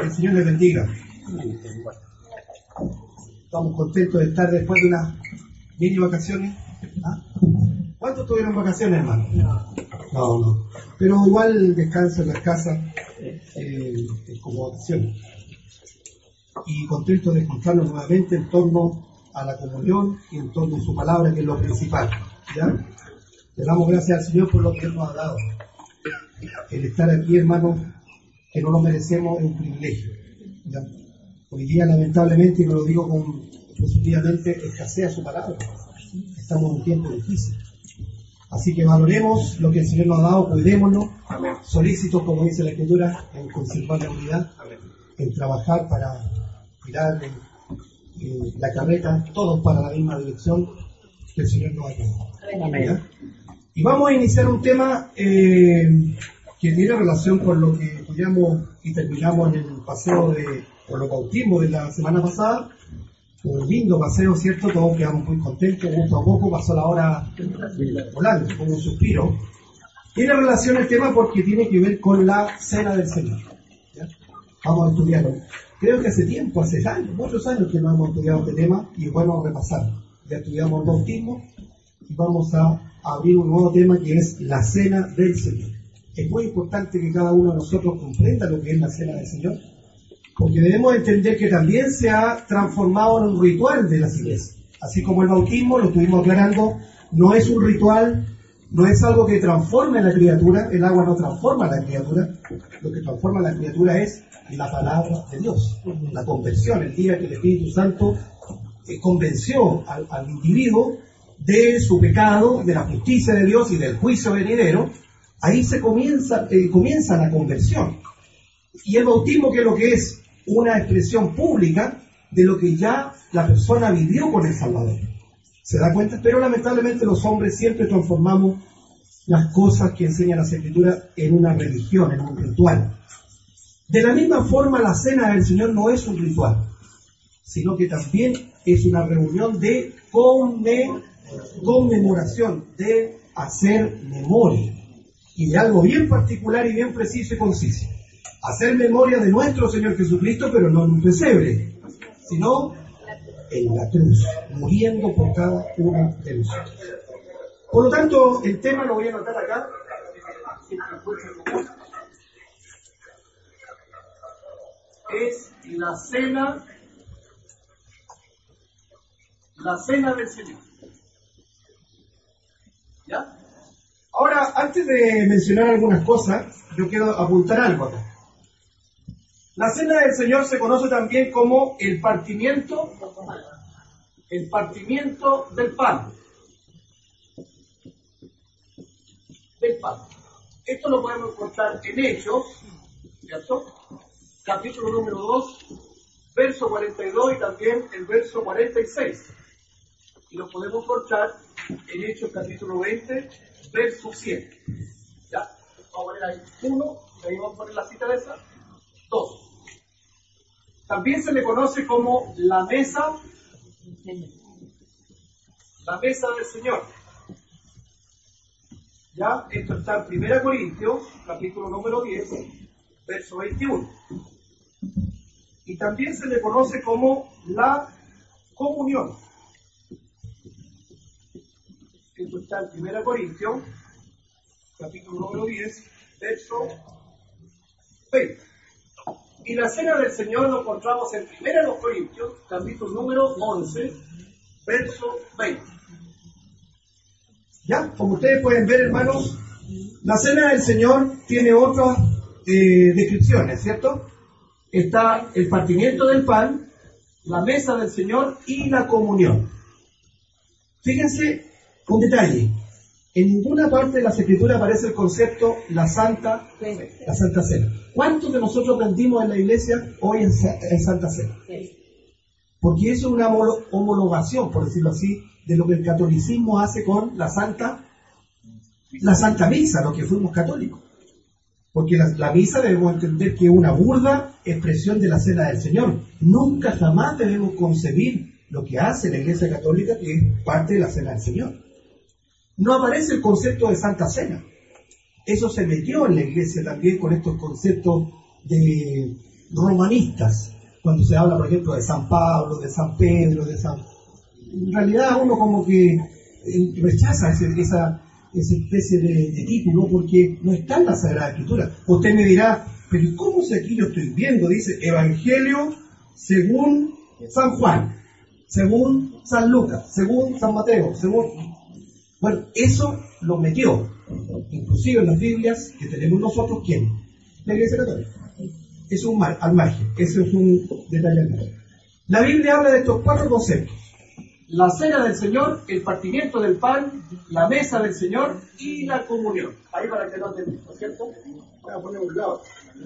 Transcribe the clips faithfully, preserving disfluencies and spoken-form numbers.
Que el Señor les bendiga. Estamos contentos de estar después de unas mini vacaciones. ¿Ah? ¿Cuántos tuvieron vacaciones, hermano? No, no. Pero igual descanso en las casas eh, como vacaciones. Y contento de encontrarnos nuevamente en torno a la comunión y en torno a su palabra, que es lo principal. ¿Ya? Le damos gracias al Señor por lo que Él nos ha dado. El estar aquí, hermanos, que no lo merecemos, es un privilegio. ¿Ya? Hoy día, lamentablemente, y no lo digo con positivamente, escasea su palabra. Estamos en un tiempo difícil. Así que valoremos lo que el Señor nos ha dado, cuidémonos, solícitos, como dice la Escritura, en conservar la unidad, en trabajar para tirar eh, la carreta, todos para la misma dirección que el Señor nos ha dado. Y vamos a iniciar un tema eh, que tiene relación con lo que estudiamos y terminamos en el paseo de, por los bautismos de la semana pasada. Un lindo paseo, ¿cierto? Todos quedamos muy contentos, gusto a poco, pasó la hora volando, como un suspiro. Tiene relación el tema porque tiene que ver con la cena del Señor. ¿Ya? Vamos a estudiarlo. Creo que hace tiempo, hace años, muchos años que no hemos estudiado este tema y es bueno repasarlo. Ya estudiamos el bautismo y vamos a abrir un nuevo tema que es la cena del Señor. Es muy importante que cada uno de nosotros comprenda lo que es la cena del Señor, porque debemos entender que también se ha transformado en un ritual de las iglesias. Así como el bautismo, lo estuvimos aclarando, no es un ritual, no es algo que transforme a la criatura, el agua no transforma a la criatura, lo que transforma a la criatura es la palabra de Dios, la conversión, el día que el Espíritu Santo eh, convenció al, al individuo de su pecado, de la justicia de Dios y del juicio venidero. Ahí se comienza, eh, comienza la conversión. Y el bautismo, que es lo que es una expresión pública de lo que ya la persona vivió con el Salvador. ¿Se da cuenta? Pero lamentablemente los hombres siempre transformamos las cosas que enseñan las Escrituras en una religión, en un ritual. De la misma forma, la cena del Señor no es un ritual, sino que también es una reunión de conmemoración, de hacer memoria. Y de algo bien particular y bien preciso y conciso. Hacer memoria de nuestro Señor Jesucristo, pero no en un pesebre, sino en la cruz, muriendo por cada uno de nosotros. Por lo tanto, el tema lo voy a anotar acá. Es la cena, la cena del Señor. ¿Ya? Ahora, antes de mencionar algunas cosas, yo quiero apuntar algo acá. La cena del Señor se conoce también como el partimiento, el partimiento del pan. Del pan. Esto lo podemos encontrar en Hechos, ¿cierto? Capítulo número dos, verso cuarenta y dos y también el verso cuarenta y seis. Y lo podemos encontrar en Hechos capítulo veinte, verso siete. Ya, vamos a poner ahí uno, ahí vamos a poner la cita de esa. Dos. También se le conoce como la mesa, la mesa del Señor. Ya, esto está en primera Corintios, capítulo número diez, verso veintiuno. Y también se le conoce como la comunión. Esto está en primera Corintios, capítulo número diez, verso veinte. Y la cena del Señor lo encontramos en primera Corintios, capítulo número once, verso veinte. Ya, como ustedes pueden ver, hermanos, la cena del Señor tiene otras eh, descripciones, ¿cierto? Está el partimiento del pan, la mesa del Señor y la comunión. Fíjense un detalle. En ninguna parte de las Escrituras aparece el concepto la Santa, la Santa Cena. ¿Cuántos de nosotros aprendimos en la iglesia hoy en, en Santa Cena? Porque eso es una homologación, por decirlo así, de lo que el catolicismo hace con la Santa, la Santa Misa, los que fuimos católicos. Porque la, la misa debemos entender que es una burda expresión de la Cena del Señor. Nunca jamás debemos concebir lo que hace la Iglesia Católica, que es parte de la Cena del Señor. No aparece el concepto de Santa Cena. Eso se metió en la Iglesia también con estos conceptos de, romanistas, cuando se habla, por ejemplo, de San Pablo, de San Pedro, de San... En realidad uno como que eh, rechaza ese, esa, esa especie de, de título porque no está en la Sagrada Escritura. Usted me dirá, pero ¿cómo si aquí yo estoy viendo? Dice Evangelio según San Juan, según San Lucas, según San Mateo, según... Bueno, eso lo metió, inclusive en las Biblias que tenemos nosotros, ¿quién? La Iglesia Católica. Es un mar, al margen, eso es un detalle al margen. La Biblia habla de estos cuatro conceptos: la cena del Señor, el partimiento del pan, la mesa del Señor y la comunión. Ahí para que no te, ¿no es cierto? Voy a poner un lado.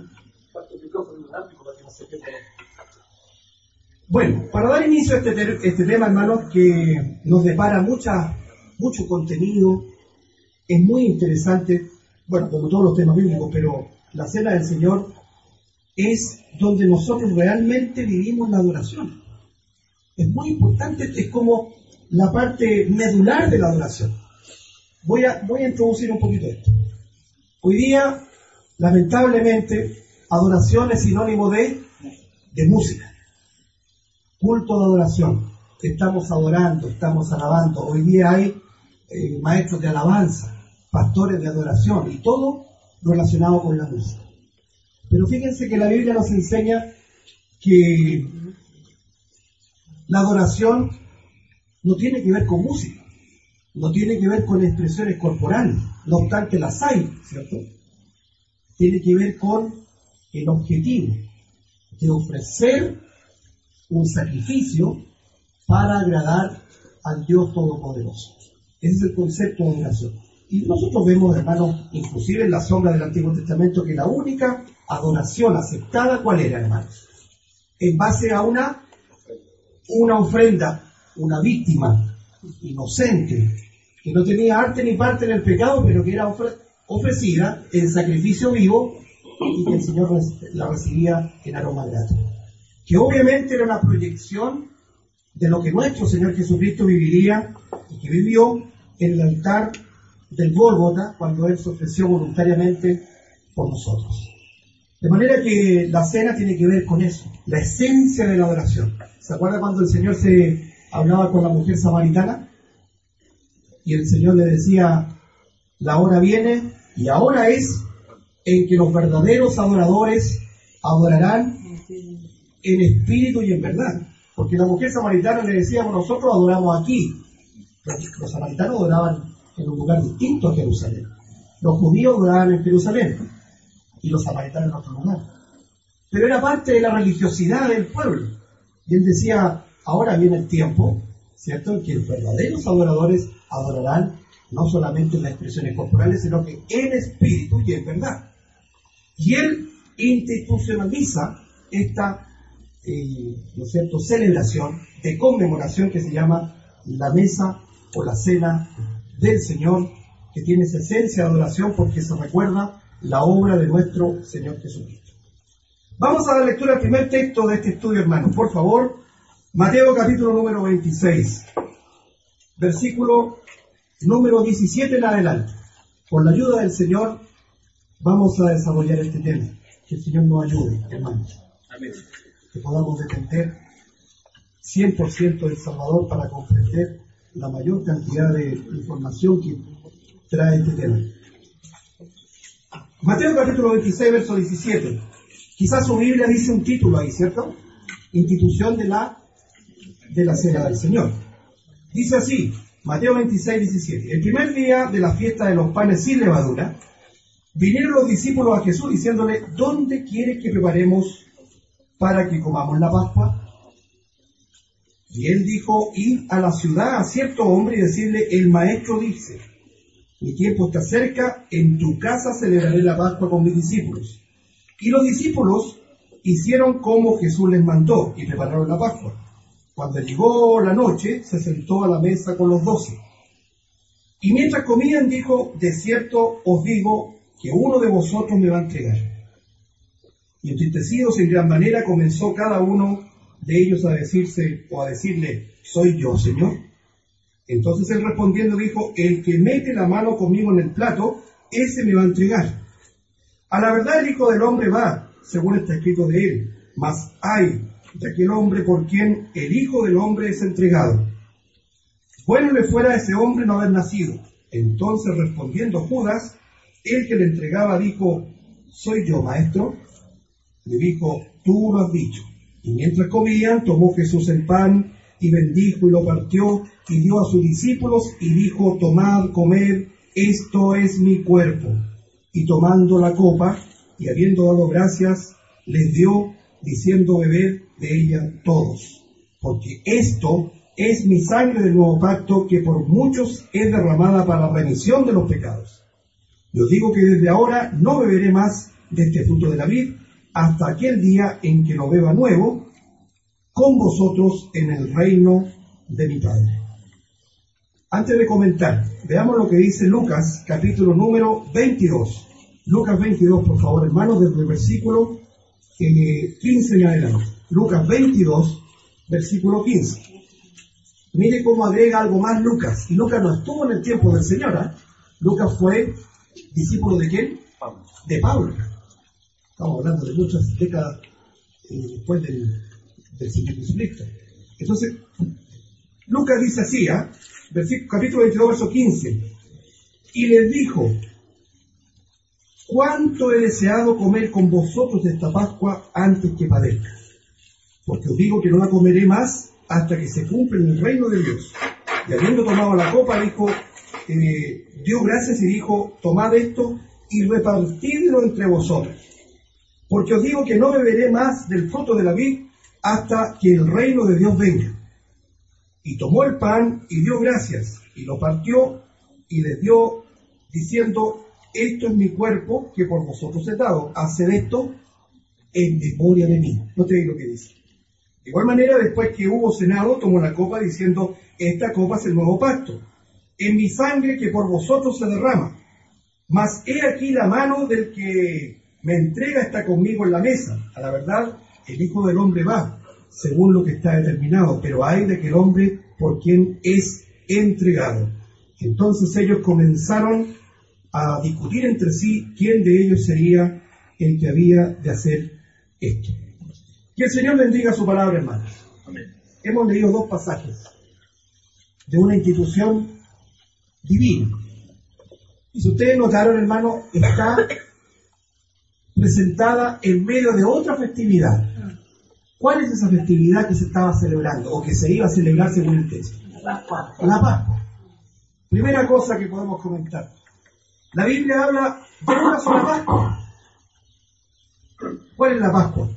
Bueno, para dar inicio a este, te este tema, hermanos, que nos depara mucha, mucho contenido, es muy interesante, bueno, como todos los temas bíblicos, pero la cena del Señor es donde nosotros realmente vivimos la adoración. Es muy importante, es como la parte medular de la adoración. Voy a, voy a introducir un poquito esto. Hoy día, lamentablemente, adoración es sinónimo de, de música. Culto de adoración. Estamos adorando, estamos alabando. Hoy día hay eh, maestros de alabanza, pastores de adoración y todo relacionado con la música. Pero fíjense que la Biblia nos enseña que la adoración no tiene que ver con música, no tiene que ver con expresiones corporales, no obstante las hay, ¿cierto? Tiene que ver con el objetivo de ofrecer un sacrificio para agradar al Dios Todopoderoso. Ese es el concepto de adoración. Y nosotros vemos, hermanos, inclusive en la sombra del Antiguo Testamento, que la única adoración aceptada, ¿cuál era, hermanos? En base a una, una ofrenda, una víctima inocente, que no tenía arte ni parte en el pecado, pero que era ofre ofrecida en sacrificio vivo y que el Señor la recibía en aroma grato. Que obviamente era una proyección de lo que nuestro Señor Jesucristo viviría y que vivió en el altar del Gólgota cuando Él se ofreció voluntariamente por nosotros. De manera que la cena tiene que ver con eso, la esencia de la adoración. ¿Se acuerda cuando el Señor se hablaba con la mujer samaritana? Y el Señor le decía, la hora viene y ahora es en que los verdaderos adoradores adorarán en espíritu y en verdad. Porque la mujer samaritana le decía, nosotros adoramos aquí. Los, los samaritanos adoraban en un lugar distinto a Jerusalén. Los judíos adoraban en Jerusalén y los samaritanos en otro lugar. Pero era parte de la religiosidad del pueblo. Y él decía, ahora viene el tiempo, ¿cierto?, en que los verdaderos adoradores adorarán no solamente en las expresiones corporales, sino que en espíritu y en verdad. Y él institucionaliza esta, eh, ¿no es cierto?, celebración de conmemoración que se llama la mesa o la cena del Señor, que tiene esa esencia de adoración porque se recuerda la obra de nuestro Señor Jesucristo. Vamos a dar lectura al primer texto de este estudio, hermanos. Por favor, Mateo capítulo número veintiséis, versículo número diecisiete en adelante. Por la ayuda del Señor vamos a desarrollar este tema. Que el Señor nos ayude, hermanos. Amén. Que podamos depender cien por ciento del Salvador para comprender la mayor cantidad de información que trae este tema. Mateo capítulo veintiséis, verso diecisiete. Quizás su Biblia dice un título ahí, ¿cierto? Institución de la, de la cena del Señor. Dice así, Mateo veintiséis, diecisiete. El primer día de la fiesta de los panes sin levadura, vinieron los discípulos a Jesús diciéndole, ¿dónde quieres que preparemos para que comamos la Pascua? Y él dijo, id a la ciudad a cierto hombre y decirle, el maestro dice, mi tiempo está cerca, en tu casa celebraré la Pascua con mis discípulos. Y los discípulos hicieron como Jesús les mandó y prepararon la Pascua. Cuando llegó la noche, se sentó a la mesa con los doce. Y mientras comían, dijo, de cierto os digo que uno de vosotros me va a entregar. Y entristecidos en gran manera, comenzó cada uno de ellos a decirse o a decirle, ¿soy yo, Señor? Entonces él respondiendo dijo, el que mete la mano conmigo en el plato, ese me va a entregar. A la verdad el Hijo del Hombre va, según está escrito de él, Mas ay de aquel hombre por quien el Hijo del Hombre es entregado. Bueno le fuera a ese hombre no haber nacido. Entonces respondiendo Judas, el que le entregaba, dijo: ¿Soy yo, maestro? Le dijo: tú lo has dicho. Y mientras comían, tomó Jesús el pan y bendijo y lo partió y dio a sus discípulos y dijo: tomad, comed, esto es mi cuerpo. Y tomando la copa y habiendo dado gracias, les dio, diciendo: bebed de ella todos, porque esto es mi sangre del nuevo pacto, que por muchos es derramada para la remisión de los pecados. Y os digo que desde ahora no beberé más de este fruto de la vid, hasta aquel día en que lo beba nuevo con vosotros en el reino de mi Padre. Antes de comentar, veamos lo que dice Lucas, capítulo número veintidós. Lucas veintidós, por favor, hermanos, desde el versículo eh, quince en adelante. Lucas veintidós, versículo quince. Mire cómo agrega algo más Lucas. Y Lucas no estuvo en el tiempo del Señor, ¿eh? Lucas fue discípulo de ¿quién? Pablo. De Pablo. Estamos hablando de muchas décadas eh, después del, del Señor Jesucristo. Entonces, Lucas dice así, ¿eh? Versículo, capítulo veintidós, verso quince. Y les dijo: cuánto he deseado comer con vosotros de esta Pascua antes que padezca, porque os digo que no la comeré más hasta que se cumpla en el reino de Dios. Y habiendo tomado la copa, dijo, eh, dio gracias y dijo: tomad esto y repartidlo entre vosotros, porque os digo que no beberé más del fruto de la vid hasta que el reino de Dios venga. Y tomó el pan y dio gracias y lo partió y les dio, diciendo: esto es mi cuerpo que por vosotros he dado, haced esto en memoria de mí. No te digo lo que dice. De igual manera, después que hubo cenado, tomó la copa diciendo: esta copa es el nuevo pacto, en mi sangre que por vosotros se derrama. Mas he aquí la mano del que me entrega está conmigo en la mesa. A la verdad, el Hijo del Hombre va, según lo que está determinado, pero hay de aquel hombre por quien es entregado. Entonces ellos comenzaron a discutir entre sí quién de ellos sería el que había de hacer esto. Que el Señor bendiga su palabra, hermanos. Amén. Hemos leído dos pasajes de una institución divina. Y si ustedes notaron, hermanos, está presentada en medio de otra festividad. ¿Cuál es esa festividad que se estaba celebrando o que se iba a celebrar según el texto? La Pascua. La Pascua. Primera cosa que podemos comentar. La Biblia habla de una sola Pascua. ¿Cuál es la Pascua?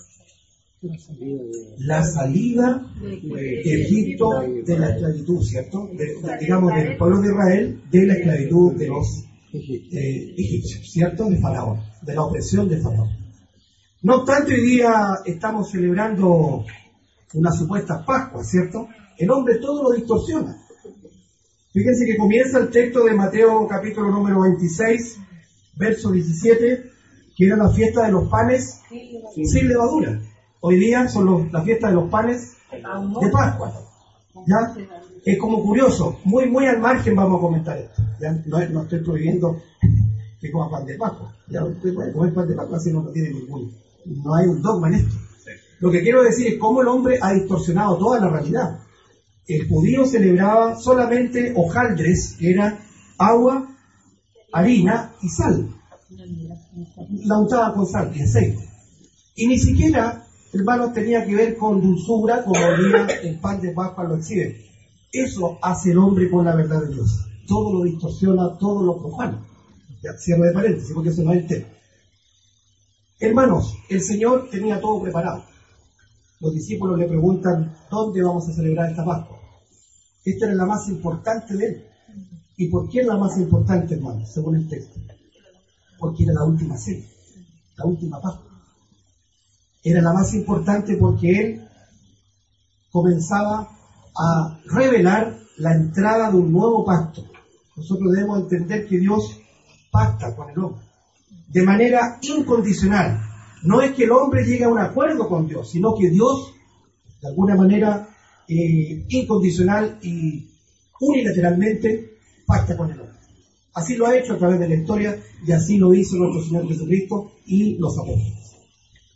La salida de Egipto de la esclavitud, ¿cierto? De, de, digamos, del pueblo de Israel de la esclavitud de los eh, egipcios, ¿cierto? De Faraón, de la opresión de Faraón. No obstante, hoy día estamos celebrando una supuesta Pascua, ¿cierto? El hombre todo lo distorsiona. Fíjense que comienza el texto de Mateo capítulo número veintiséis, verso diecisiete, que era la fiesta de los panes sin levadura. Hoy día son los, la fiesta de los panes de Pascua. ¿Ya? Es como curioso, muy muy al margen vamos a comentar esto. ¿Ya? No, no estoy prohibiendo que coma pan de Pascua. Ya usted puede comer pan de Pascua si no, no tiene ningún, no hay un dogma en esto. Lo que quiero decir es cómo el hombre ha distorsionado toda la realidad. El judío celebraba solamente hojaldres, que era agua, harina y sal. La untaba con sal y aceite. Y ni siquiera, hermanos, tenía que ver con dulzura, como hoy día el pan de Pascua lo exhibe. Eso hace el hombre con la verdad de Dios. Todo lo distorsiona, todo lo profana. Ya, cierro de paréntesis, porque eso no es el tema. Hermanos, el Señor tenía todo preparado. Los discípulos le preguntan: ¿dónde vamos a celebrar esta Pascua? Esta era la más importante de él. ¿Y por qué era la más importante, hermanos, según el texto? Porque era la última cena, la última Pascua. Era la más importante porque él comenzaba a revelar la entrada de un nuevo pacto. Nosotros debemos entender que Dios pacta con el hombre de manera incondicional. No es que el hombre llegue a un acuerdo con Dios, sino que Dios, de alguna manera eh, incondicional y unilateralmente, pacta con el hombre. Así lo ha hecho a través de la historia y así lo hizo nuestro Señor Jesucristo y los apóstoles.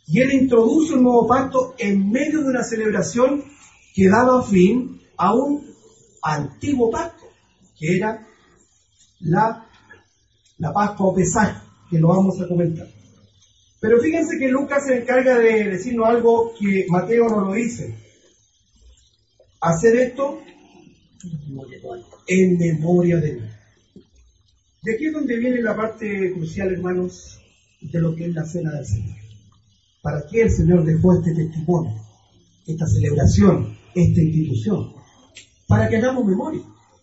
Y Él introduce un nuevo pacto en medio de una celebración que daba fin a un antiguo pacto, que era la, la Pascua o Pesaj, que lo vamos a comentar. Pero fíjense que Lucas se encarga de decirnos algo que Mateo no lo dice. Hacer esto en memoria de mí. De aquí es donde viene la parte crucial, hermanos, de lo que es la cena del Señor. ¿Para qué el Señor dejó este testimonio, esta celebración, esta institución? Para que hagamos memoria.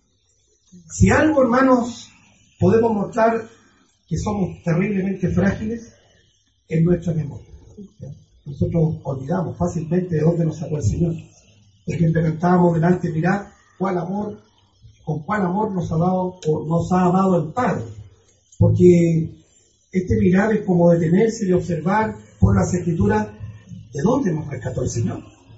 Si algo, hermanos, podemos mostrar que somos terriblemente frágiles, es nuestra memoria. Nosotros olvidamos fácilmente de dónde nos sacó el Señor. Porque cantábamos delante, mirad cuál amor, con cuál amor nos ha dado o nos ha amado el Padre. Porque este mirar es como detenerse y observar por las Escrituras de dónde nos rescató el Señor.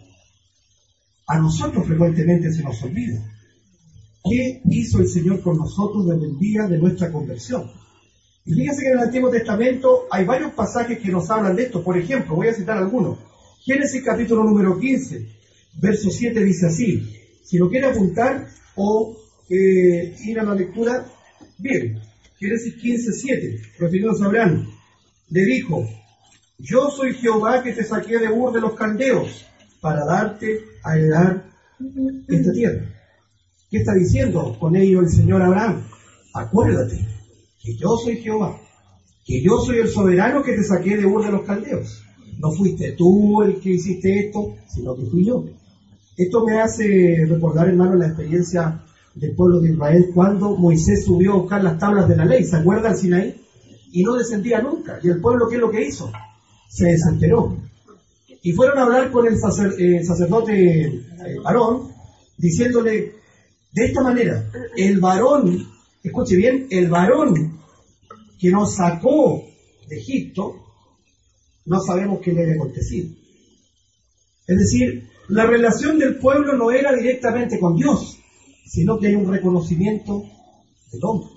A nosotros frecuentemente se nos olvida. ¿Qué hizo el Señor con nosotros desde el día de nuestra conversión? Y fíjense que en el Antiguo Testamento hay varios pasajes que nos hablan de esto. Por ejemplo, voy a citar algunos. Génesis capítulo número quince, verso siete dice así. Si lo quiere apuntar o eh, ir a la lectura, bien. Génesis quince, siete, refiriéndose a Abraham, le dijo: yo soy Jehová que te saqué de Ur de los Caldeos para darte a heredar esta tierra. ¿Qué está diciendo con ello el Señor a Abraham? Acuérdate que yo soy Jehová, que yo soy el soberano que te saqué de Ur de los Caldeos. No fuiste tú el que hiciste esto, sino que fui yo. Esto me hace recordar, hermano, la experiencia del pueblo de Israel cuando Moisés subió a buscar las tablas de la ley. ¿Se acuerda al Sinaí? Y no descendía nunca. ¿Y el pueblo qué es lo que hizo? Se desenteró. Y fueron a hablar con el sacer, eh, sacerdote eh, Aarón, diciéndole de esta manera: el varón, escuche bien, el varón que nos sacó de Egipto, no sabemos qué le había acontecido. Es decir, la relación del pueblo no era directamente con Dios, sino que hay un reconocimiento del hombre.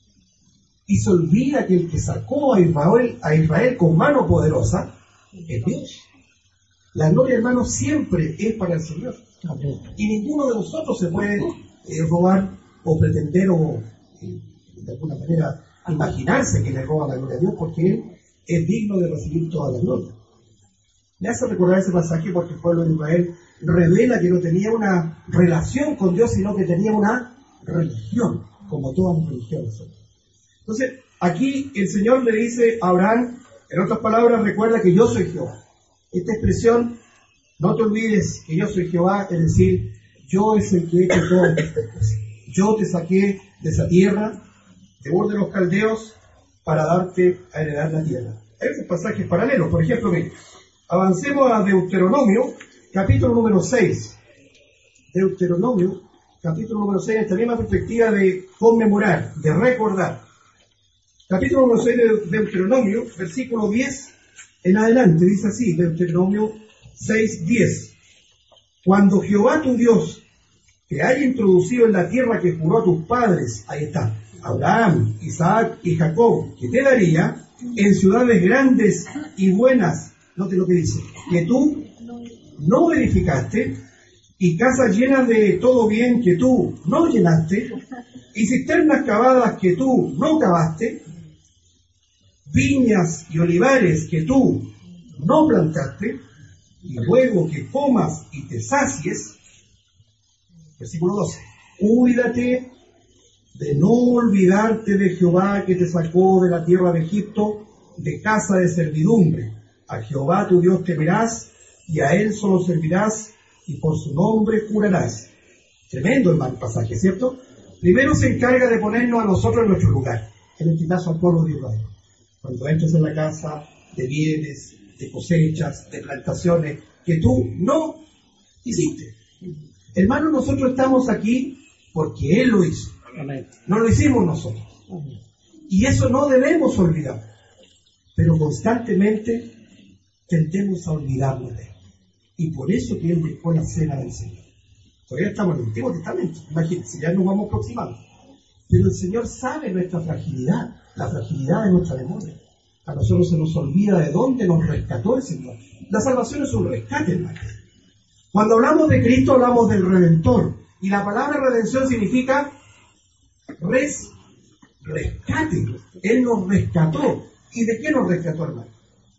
Y se olvida que el que sacó a Israel, a Israel con mano poderosa es Dios. La gloria, hermano, siempre es para el Señor. Y ninguno de nosotros se puede eh, robar o pretender o eh, de alguna manera imaginarse que le roba la gloria a Dios, porque Él es digno de recibir toda la gloria. Me hace recordar ese pasaje porque el pueblo de Israel revela que no tenía una relación con Dios, sino que tenía una religión, como todas las religiones. Entonces, aquí el Señor le dice a Abraham, en otras palabras, recuerda que yo soy Jehová. Esta expresión, no te olvides que yo soy Jehová, es decir, yo es el que he hecho todas estas cosas. Yo te saqué de esa tierra, de Ur de los Caldeos, para darte a heredar la tierra. Hay otros pasajes paralelos. Por ejemplo, miren, avancemos a Deuteronomio, capítulo número seis. Deuteronomio, capítulo número seis, en esta misma perspectiva de conmemorar, de recordar. Capítulo número seis de Deuteronomio, versículo diez en adelante, dice así, Deuteronomio seis, diez. Cuando Jehová tu Dios te haya introducido en la tierra que juró a tus padres, ahí está, Abraham, Isaac y Jacob, que te daría, en ciudades grandes y buenas, note lo que dice, que tú no verificaste, y casas llenas de todo bien que tú no llenaste, y cisternas cavadas que tú no cavaste, viñas y olivares que tú no plantaste, y luego que comas y te sacies. Versículo doce. Cuídate de no olvidarte de Jehová que te sacó de la tierra de Egipto, de casa de servidumbre. A Jehová tu Dios temerás, y a Él solo servirás, y por su nombre jurarás. Tremendo el mal pasaje, ¿cierto? Primero se encarga de ponernos a nosotros en nuestro lugar, en este caso al pueblo de Israel. Cuando entres en la casa de bienes, de cosechas, de plantaciones, que tú no hiciste. Hermanos, nosotros estamos aquí porque Él lo hizo. Amén. No lo hicimos nosotros. Amén. Y eso no debemos olvidar. Pero constantemente tendemos a olvidarnos de Él. Y por eso que Él dejó la cena del Señor. Todavía estamos en el Antiguo Testamento. Imagínense, ya nos vamos aproximando. Pero el Señor sabe nuestra fragilidad, la fragilidad de nuestra memoria. A nosotros se nos olvida de dónde nos rescató el Señor. La salvación es un rescate, hermano. Cuando hablamos de Cristo, hablamos del Redentor. Y la palabra redención significa res, rescate. Él nos rescató. ¿Y de qué nos rescató, hermano?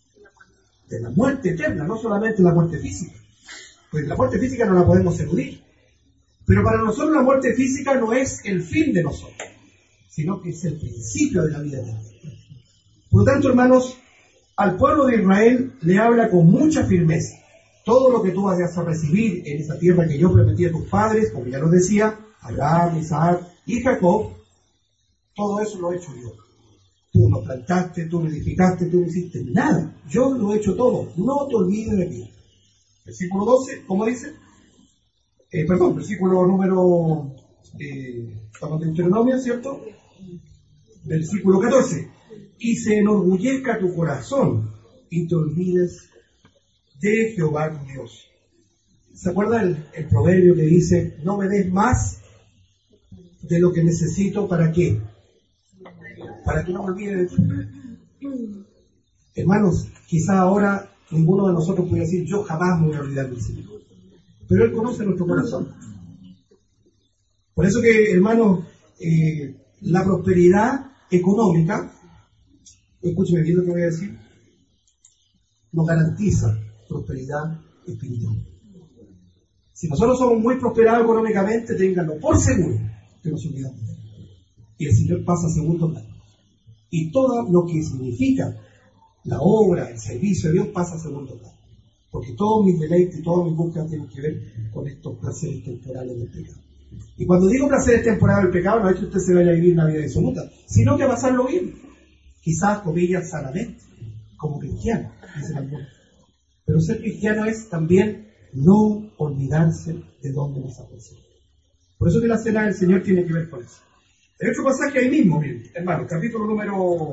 De la muerte eterna, no solamente la muerte física. Pues la muerte física no la podemos eludir. Pero para nosotros la muerte física no es el fin de nosotros, sino que es el principio de la vida eterna. Por lo tanto, hermanos, al pueblo de Israel le habla con mucha firmeza. Todo lo que tú vayas a recibir en esa tierra que yo prometí a tus padres, como ya lo decía, Abraham, Isaac y Jacob, todo eso lo he hecho yo. Tú no plantaste, tú no edificaste, tú no hiciste nada. Yo lo he hecho todo. No te olvides de mí. Versículo doce, ¿cómo dice? Eh, perdón, versículo número... Eh, estamos en Deuteronomio, ¿cierto? Versículo catorce. Y se enorgullezca tu corazón y te olvides de Jehová tu Dios. ¿Se acuerda el, el proverbio que dice, no me des más de lo que necesito? ¿Para qué? Para que no me olvide de ti. Hermanos, quizá ahora ninguno de nosotros puede decir, yo jamás me voy a olvidar del Señor. Pero Él conoce nuestro corazón. Por eso que, hermanos, eh, la prosperidad económica, escúcheme bien lo que voy a decir, nos garantiza prosperidad espiritual. Si nosotros somos muy prosperados económicamente, ténganlo por seguro que nos olvidamos de Él. Y el Señor pasa a segundo plano. Y todo lo que significa la obra, el servicio de Dios pasa a segundo plano. Porque todos mis deleites y todas mis búsquedas tienen que ver con estos placeres temporales del pecado. Y cuando digo placeres temporales del pecado, no es que usted se vaya a vivir una vida disoluta, sino que a pasarlo bien. Quizás, comillas, sanamente, como cristiano, dicen algunos. Pero ser cristiano es también no olvidarse de dónde nos ha puesto. Por eso que la cena del Señor tiene que ver con eso. Hay otro pasaje ahí mismo, miren, hermano, capítulo número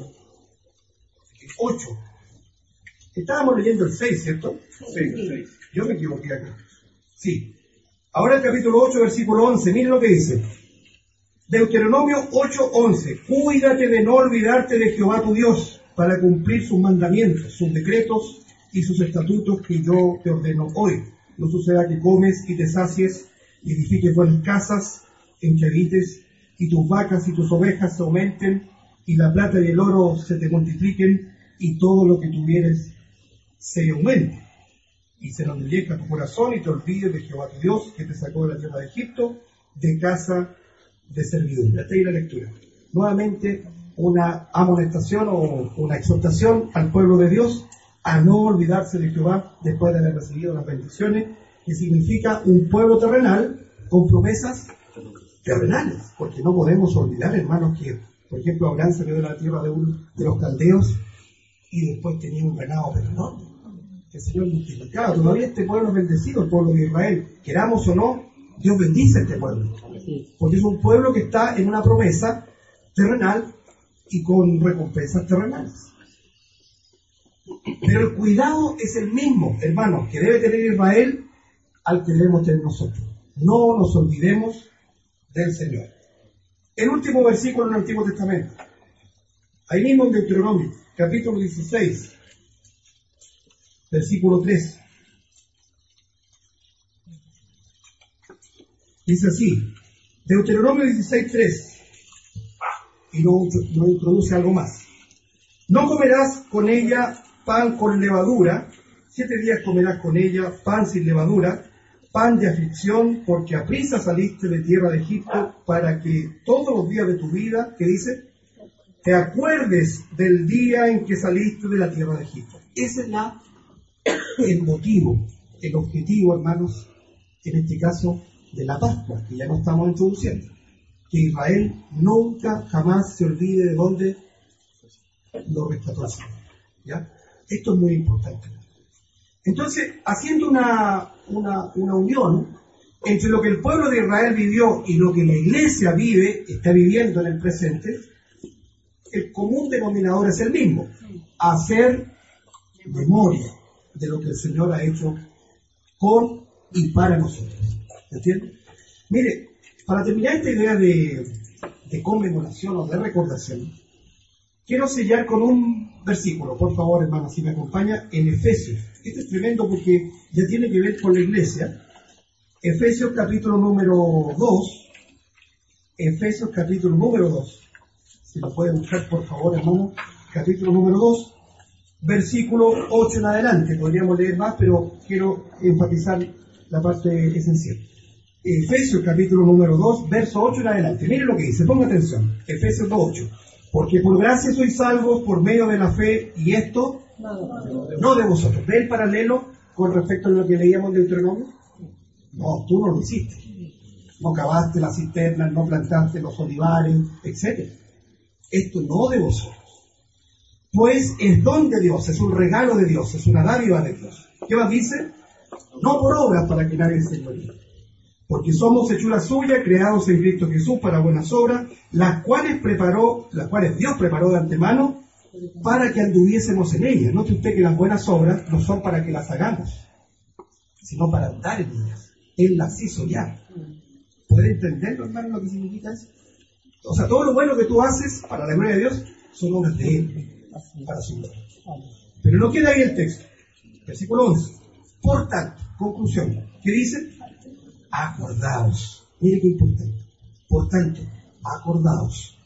ocho. Estábamos leyendo el seis, ¿cierto? seis, el seis. Yo me equivoqué acá. Sí. Ahora el capítulo ocho, versículo once. Miren lo que dice. Deuteronomio ocho, once. Cuídate de no olvidarte de Jehová tu Dios para cumplir sus mandamientos, sus decretos y sus estatutos que yo te ordeno hoy. No suceda que comes y te sacies y edifiques buenas casas en que habites y tus vacas y tus ovejas se aumenten y la plata y el oro se te multipliquen y todo lo que tuvieres se aumente. Y se enorgullezca tu corazón y te olvides de Jehová tu Dios que te sacó de la tierra de Egipto, de casa de servidumbre. Hasta ahí la lectura. Nuevamente una amonestación o una exhortación al pueblo de Dios a no olvidarse de Jehová después de haber recibido las bendiciones, que significa un pueblo terrenal con promesas terrenales, porque no podemos olvidar, hermanos, que por ejemplo Abraham salió de la tierra de, un, de los caldeos y después tenía un ganado pero enorme, que el Señor multiplicaba. Todavía este pueblo es bendecido, el pueblo de Israel, queramos o no, Dios bendice a este pueblo, porque es un pueblo que está en una promesa terrenal y con recompensas terrenales. Pero el cuidado es el mismo, hermanos, que debe tener Israel al que debemos tener nosotros. No nos olvidemos del Señor. El último versículo en el Antiguo Testamento, ahí mismo en Deuteronomio, capítulo dieciséis, versículo tres. Dice así, Deuteronomio dieciséis, tres, y no, no introduce algo más. No comerás con ella pan con levadura, siete días comerás con ella pan sin levadura, pan de aflicción, porque aprisa saliste de tierra de Egipto, para que todos los días de tu vida, ¿qué dice? Te acuerdes del día en que saliste de la tierra de Egipto. Ese es la, el motivo, el objetivo, hermanos, en este caso, de la Pascua, que ya no estamos introduciendo. Que Israel nunca, jamás se olvide de dónde lo rescató el Señor. ¿Ya? Esto es muy importante. Entonces, haciendo una, una, una unión entre lo que el pueblo de Israel vivió y lo que la iglesia vive, está viviendo en el presente, el común denominador es el mismo: hacer memoria de lo que el Señor ha hecho con y para nosotros. ¿Entienden? Mire, para terminar esta idea de, de conmemoración o de recordación, quiero sellar con un versículo, por favor, hermano, si me acompaña, en Efesios. Este es tremendo porque ya tiene que ver con la iglesia. Efesios capítulo número dos. Efesios capítulo número dos. Si lo puede buscar, por favor, hermano. Capítulo número dos, versículo ocho en adelante. Podríamos leer más, pero quiero enfatizar la parte esencial. Efesios capítulo número dos, verso ocho en adelante. Mire lo que dice, ponga atención. Efesios dos, ocho. Porque por gracia sois salvos por medio de la fe, y esto no de vosotros. ¿Ve el paralelo con respecto a lo que leíamos de Deuteronomio? No, tú no lo hiciste. No cavaste las cisternas, no plantaste los olivares, etcétera. Esto no de vosotros. Pues es don de Dios, es un regalo de Dios, es una dádiva de Dios. ¿Qué más dice? No por obras para que nadie se gloríe. Porque somos hechura suya, creados en Cristo Jesús para buenas obras, las cuales preparó, las cuales Dios preparó de antemano para que anduviésemos en ellas. Note usted que las buenas obras no son para que las hagamos, sino para andar en ellas. Él las hizo ya. ¿Puede entender, hermano, lo que significa eso? O sea, todo lo bueno que tú haces para la gloria de Dios son obras de Él, para su gloria. Pero no queda ahí el texto. Versículo once. Por tanto, conclusión, ¿qué dice? Acordaos. Mire qué importante. Por tanto, acordaos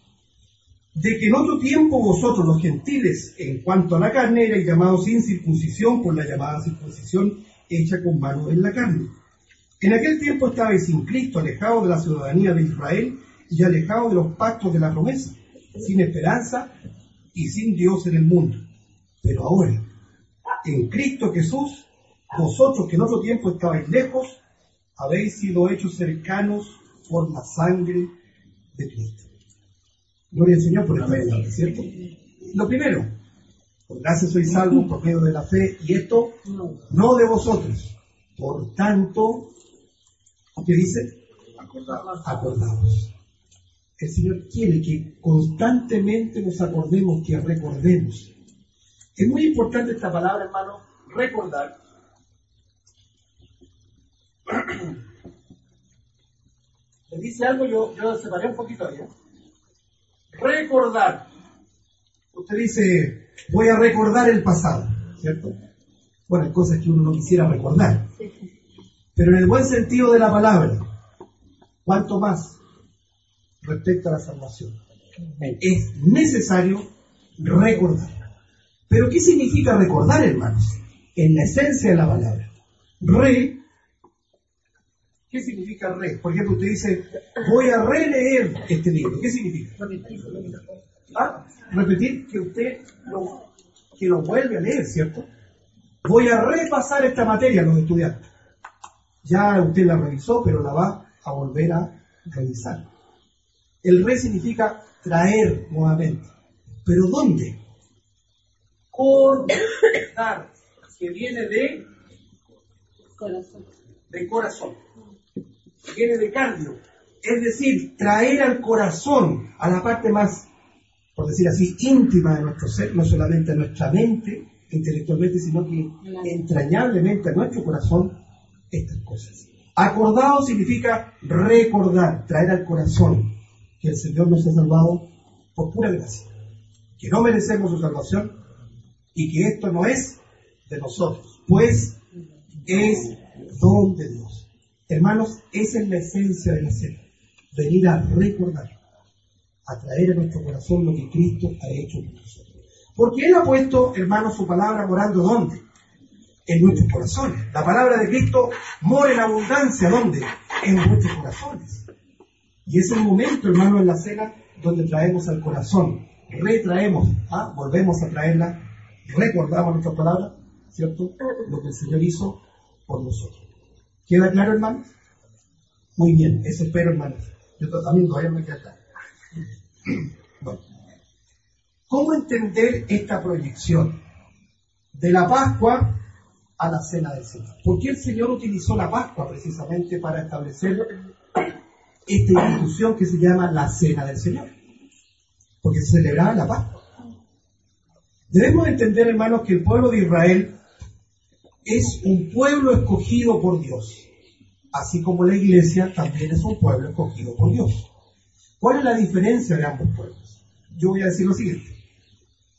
de que en otro tiempo vosotros, los gentiles, en cuanto a la carne, erais llamados sin circuncisión por la llamada circuncisión hecha con mano en la carne. En aquel tiempo estabais sin Cristo, alejados de la ciudadanía de Israel y alejados de los pactos de la promesa, sin esperanza y sin Dios en el mundo. Pero ahora, en Cristo Jesús, vosotros que en otro tiempo estabais lejos, habéis sido hechos cercanos por la sangre de Cristo. Gloria al Señor por esta verdad, ¿cierto? Lo primero, por gracia sois salvos por medio de la fe, y esto no de vosotros. Por tanto, ¿qué dice? Acordaos. Acordaos. El Señor quiere que constantemente nos acordemos, que recordemos. Es muy importante esta palabra, hermano, recordar. Le dice algo, yo, yo separé un poquito ahí. ¿eh? Recordar. Usted dice, voy a recordar el pasado, ¿cierto? Bueno, hay cosas que uno no quisiera recordar. Pero en el buen sentido de la palabra, ¿cuánto más respecto a la salvación? Es necesario recordar. ¿Pero qué significa recordar, hermanos? En la esencia de la palabra. Re. ¿Qué significa re? Por ejemplo, usted dice, voy a releer este libro. ¿Qué significa? ¿Ah? Repetir que usted lo, que lo vuelve a leer, ¿cierto? Voy a repasar esta materia a los estudiantes. Ya usted la revisó, pero la va a volver a revisar. El re significa traer nuevamente. ¿Pero dónde? Cordar, que viene de corazón. De corazón. Viene de cardio. Es decir, traer al corazón, a la parte más, por decir así, íntima de nuestro ser, no solamente a nuestra mente, intelectualmente, sino que entrañablemente a nuestro corazón, estas cosas. Acordado significa recordar, traer al corazón que el Señor nos ha salvado por pura gracia, que no merecemos su salvación y que esto no es de nosotros, pues es don de Dios. Hermanos, esa es la esencia de la cena, venir a recordar, a traer a nuestro corazón lo que Cristo ha hecho por nosotros. Porque Él ha puesto, hermanos, su palabra morando ¿dónde? En nuestros corazones. La palabra de Cristo mora en abundancia, ¿dónde? En nuestros corazones. Y es el momento, hermano, en la cena donde traemos al corazón, retraemos, ¿ah? volvemos a traerla, recordamos nuestra palabra, ¿cierto? Lo que el Señor hizo por nosotros. ¿Queda claro, hermano? Muy bien, eso espero, hermano. Yo también todavía me queda claro. Bueno. ¿Cómo entender esta proyección de la Pascua a la Cena del Señor? ¿Por qué el Señor utilizó la Pascua precisamente para establecer esta institución que se llama la Cena del Señor? Porque se celebraba la Pascua. Debemos entender, hermanos, que el pueblo de Israel es un pueblo escogido por Dios, así como la iglesia también es un pueblo escogido por Dios. ¿Cuál es la diferencia de ambos pueblos? Yo voy a decir lo siguiente.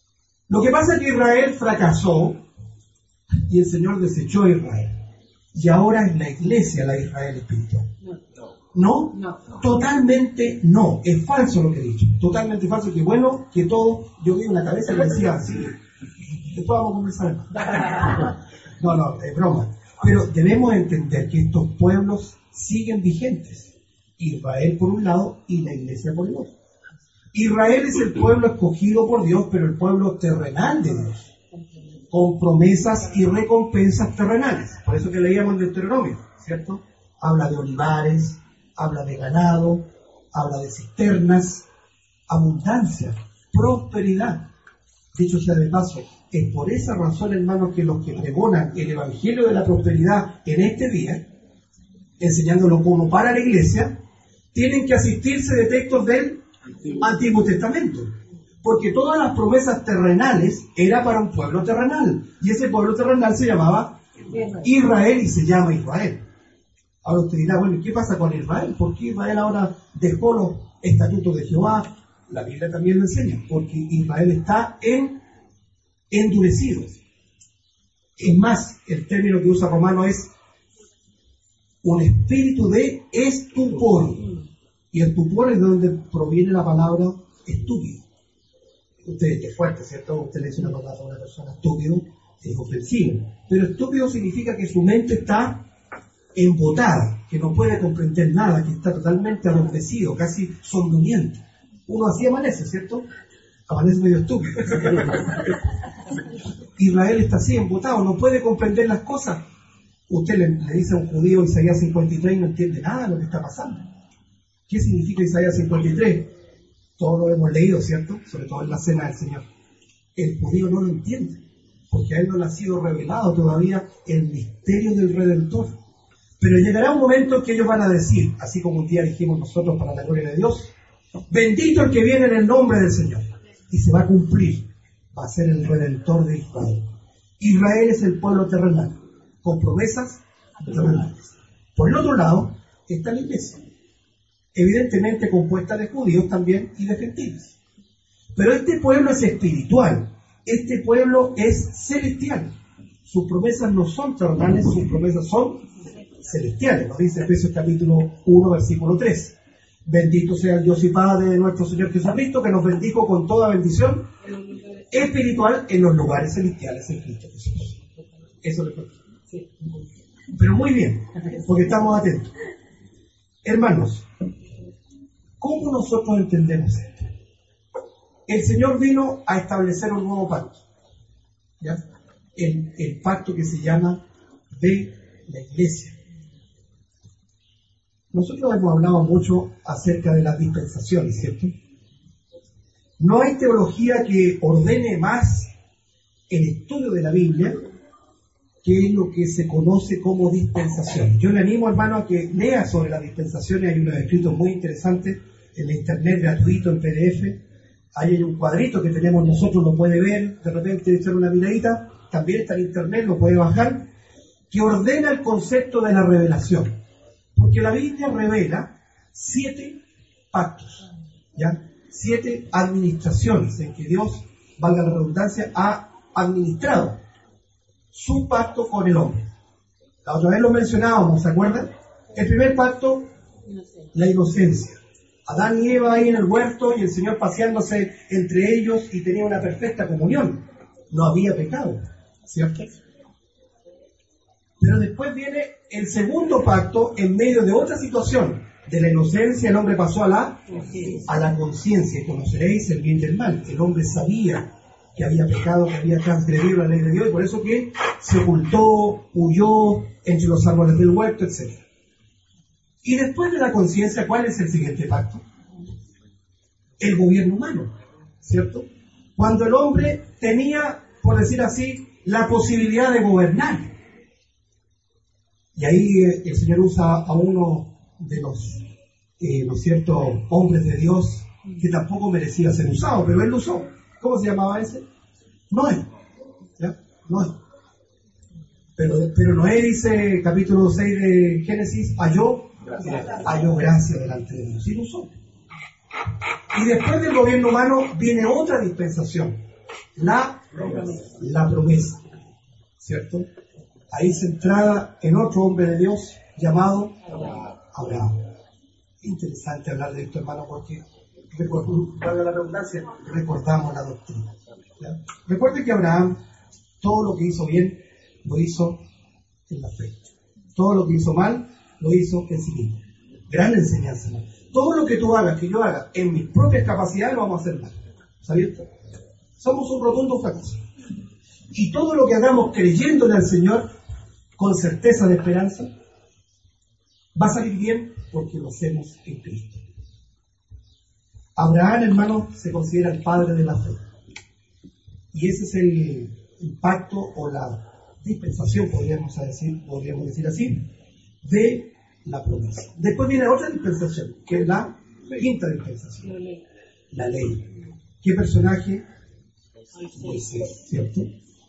Lo que pasa es que Israel fracasó y el Señor desechó a Israel. Y ahora es la iglesia la Israel espiritual. ¿No? No, totalmente no. Es falso lo que he dicho. Totalmente falso. Que bueno, que todo. Yo vi una cabeza que decía así. Después vamos a conversar. No, no, es broma. Pero debemos entender que estos pueblos siguen vigentes. Israel por un lado y la iglesia por el otro. Israel es el pueblo escogido por Dios, pero el pueblo terrenal de Dios, con promesas y recompensas terrenales. Por eso que leíamos en Deuteronomio, ¿cierto? Habla de olivares, habla de ganado, habla de cisternas, abundancia, prosperidad. Dicho sea de paso, es por esa razón, hermanos, que los que pregonan el evangelio de la prosperidad en este día, enseñándolo como para la iglesia, tienen que asistirse de textos del Antiguo Testamento, porque todas las promesas terrenales era para un pueblo terrenal, y ese pueblo terrenal se llamaba Israel y se llama Israel. Ahora usted dirá, bueno, ¿qué pasa con Israel? ¿Por qué Israel ahora dejó los estatutos de Jehová? La Biblia también lo enseña, porque Israel está en endurecido. Es más, el término que usa Romano es un espíritu de estupor. Y el estupor es de donde proviene la palabra estúpido. Usted es fuerte, ¿cierto? Usted le dice una palabra a una persona estúpido, es ofensivo. Pero estúpido significa que su mente está embotada, que no puede comprender nada, que está totalmente adormecido, casi somnoliento. Uno así amanece, ¿cierto? Amanece medio estúpido. Israel está así, embotado, no puede comprender las cosas. Usted le, le dice a un judío Isaías cincuenta y tres y no entiende nada de lo que está pasando. ¿Qué significa Isaías cincuenta y tres? Todos lo hemos leído, ¿cierto? Sobre todo en la cena del Señor. El judío no lo entiende, porque a él no le ha sido revelado todavía el misterio del Redentor. Pero llegará un momento que ellos van a decir, así como un día dijimos nosotros para la gloria de Dios, bendito el que viene en el nombre del Señor. Y se va a cumplir, va a ser el Redentor de Israel. Israel es el pueblo terrenal, con promesas terrenales. Por el otro lado está la iglesia, evidentemente compuesta de judíos también y de gentiles. Pero este pueblo es espiritual, este pueblo es celestial. Sus promesas no son terrenales, sus promesas son celestiales. Nos dice Efesios capítulo uno, versículo tres. Bendito sea el Dios y Padre de nuestro Señor Jesucristo, que nos bendijo con toda bendición espiritual en los lugares celestiales en Cristo Jesús. Eso le cuento. Pero muy bien, porque estamos atentos. Hermanos, ¿cómo nosotros entendemos esto? El Señor vino a establecer un nuevo pacto, ¿ya? El, el pacto que se llama de la iglesia. Nosotros hemos hablado mucho acerca de las dispensaciones, ¿cierto? No hay teología que ordene más el estudio de la Biblia que es lo que se conoce como dispensaciones. Yo le animo, hermano, a que lea sobre las dispensaciones. Hay unos escritos muy interesantes en la internet, gratuito, en P D F. Ahí hay un cuadrito que tenemos nosotros, lo puede ver, de repente echar una miradita. También está en internet, lo puede bajar, que ordena el concepto de la revelación. Porque la Biblia revela siete pactos, ¿ya? Siete administraciones en que Dios, valga la redundancia, ha administrado su pacto con el hombre. La otra vez lo mencionábamos, ¿se acuerdan? El primer pacto, la inocencia. Adán y Eva ahí en el huerto y el Señor paseándose entre ellos y tenía una perfecta comunión. No había pecado, ¿cierto? Pero después viene el segundo pacto en medio de otra situación. De la inocencia el hombre pasó a la, a la conciencia. Conoceréis el bien del mal. El hombre sabía que había pecado, que había transgredido la ley de Dios, y por eso que se ocultó, huyó entre los árboles del huerto, etcétera. Y después de la conciencia, ¿cuál es el siguiente pacto? El gobierno humano, ¿cierto? Cuando el hombre tenía, por decir así, la posibilidad de gobernar. Y ahí eh, el Señor usa a uno de los, eh, ¿no es cierto?, hombres de Dios que tampoco merecía ser usado, pero él lo usó. ¿Cómo se llamaba ese? Noé. ¿Ya? Noé. Pero, pero Noé dice, capítulo seis de Génesis, halló, halló gracia delante de Dios. Y lo usó. Y después del gobierno humano viene otra dispensación, la La promesa, ¿cierto? Ahí centrada en otro hombre de Dios llamado Abraham. Interesante hablar de esto, hermano, porque valga la redundancia, recordamos la doctrina. ¿Ya? Recuerde que Abraham, todo lo que hizo bien, lo hizo en la fe. Todo lo que hizo mal, lo hizo en sí mismo. Gran enseñanza, ¿no? Todo lo que tú hagas, que yo haga, en mis propias capacidades, lo vamos a hacer mal. ¿Sabías? Somos un rotundo fracaso. Y todo lo que hagamos creyéndole al Señor, con certeza de esperanza, va a salir bien porque lo hacemos en Cristo. Abraham, hermano, se considera el padre de la fe. Y ese es el, el pacto o la dispensación, podríamos decir, podríamos decir así, de la promesa. Después viene otra dispensación, que es la quinta dispensación. La ley. ¿Qué personaje? Moisés, ¿cierto?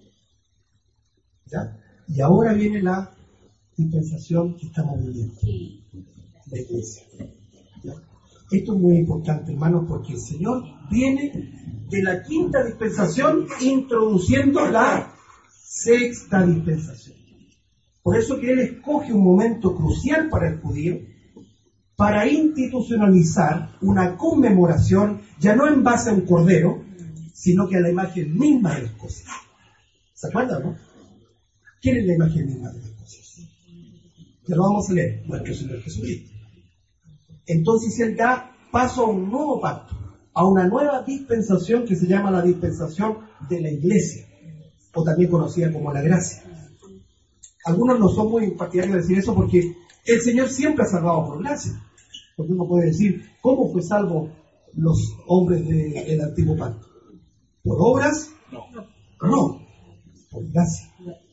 ¿Ya? Y ahora viene la dispensación que estamos viviendo. La iglesia. ¿Ya? Esto es muy importante, hermanos, porque el Señor viene de la quinta dispensación introduciendo la sexta dispensación. Por eso que Él escoge un momento crucial para el judío para institucionalizar una conmemoración, ya no en base a un cordero, sino que a la imagen misma de las cosas. ¿Se acuerdan, no? ¿Quién es la imagen misma de las cosas? Ya lo vamos a leer, nuestro Señor Jesucristo. Entonces Él da paso a un nuevo pacto, a una nueva dispensación que se llama la dispensación de la iglesia, o también conocida como la gracia. Algunos no son muy partidarios de decir eso porque el Señor siempre ha salvado por gracia. Porque uno puede decir, ¿cómo fue salvo los hombres del antiguo pacto? ¿Por obras? No. No, por gracia.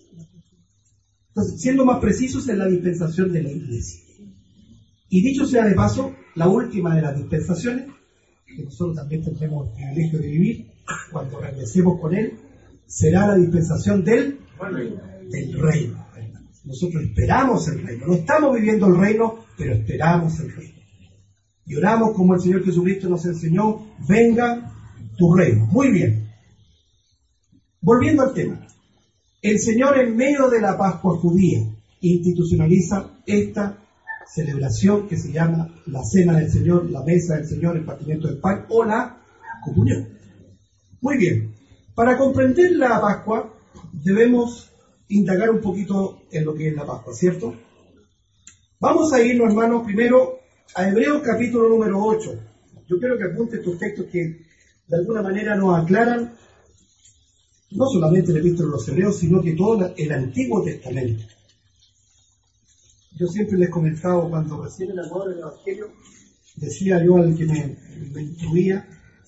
Entonces, siendo más precisos, es la dispensación de la iglesia. Y dicho sea de paso, la última de las dispensaciones, que nosotros también tendremos el privilegio de vivir cuando regresemos con Él, será la dispensación del, del reino. Nosotros esperamos el reino. No estamos viviendo el reino, pero esperamos el reino. Y oramos como el Señor Jesucristo nos enseñó, venga tu reino. Muy bien. Volviendo al tema. El Señor, en medio de la Pascua judía, institucionaliza esta celebración que se llama la Cena del Señor, la Mesa del Señor, el partimiento del pan o la comunión. Muy bien. Para comprender la Pascua, debemos indagar un poquito en lo que es la Pascua, ¿cierto? Vamos a irnos, hermanos, primero a Hebreos capítulo número ocho. Yo quiero que apunte estos textos que de alguna manera nos aclaran no solamente el epístola de los Hebreos, sino que todo el Antiguo Testamento. Yo siempre les he comentado, cuando recién el amor del Evangelio, decía yo al que me, me instruía,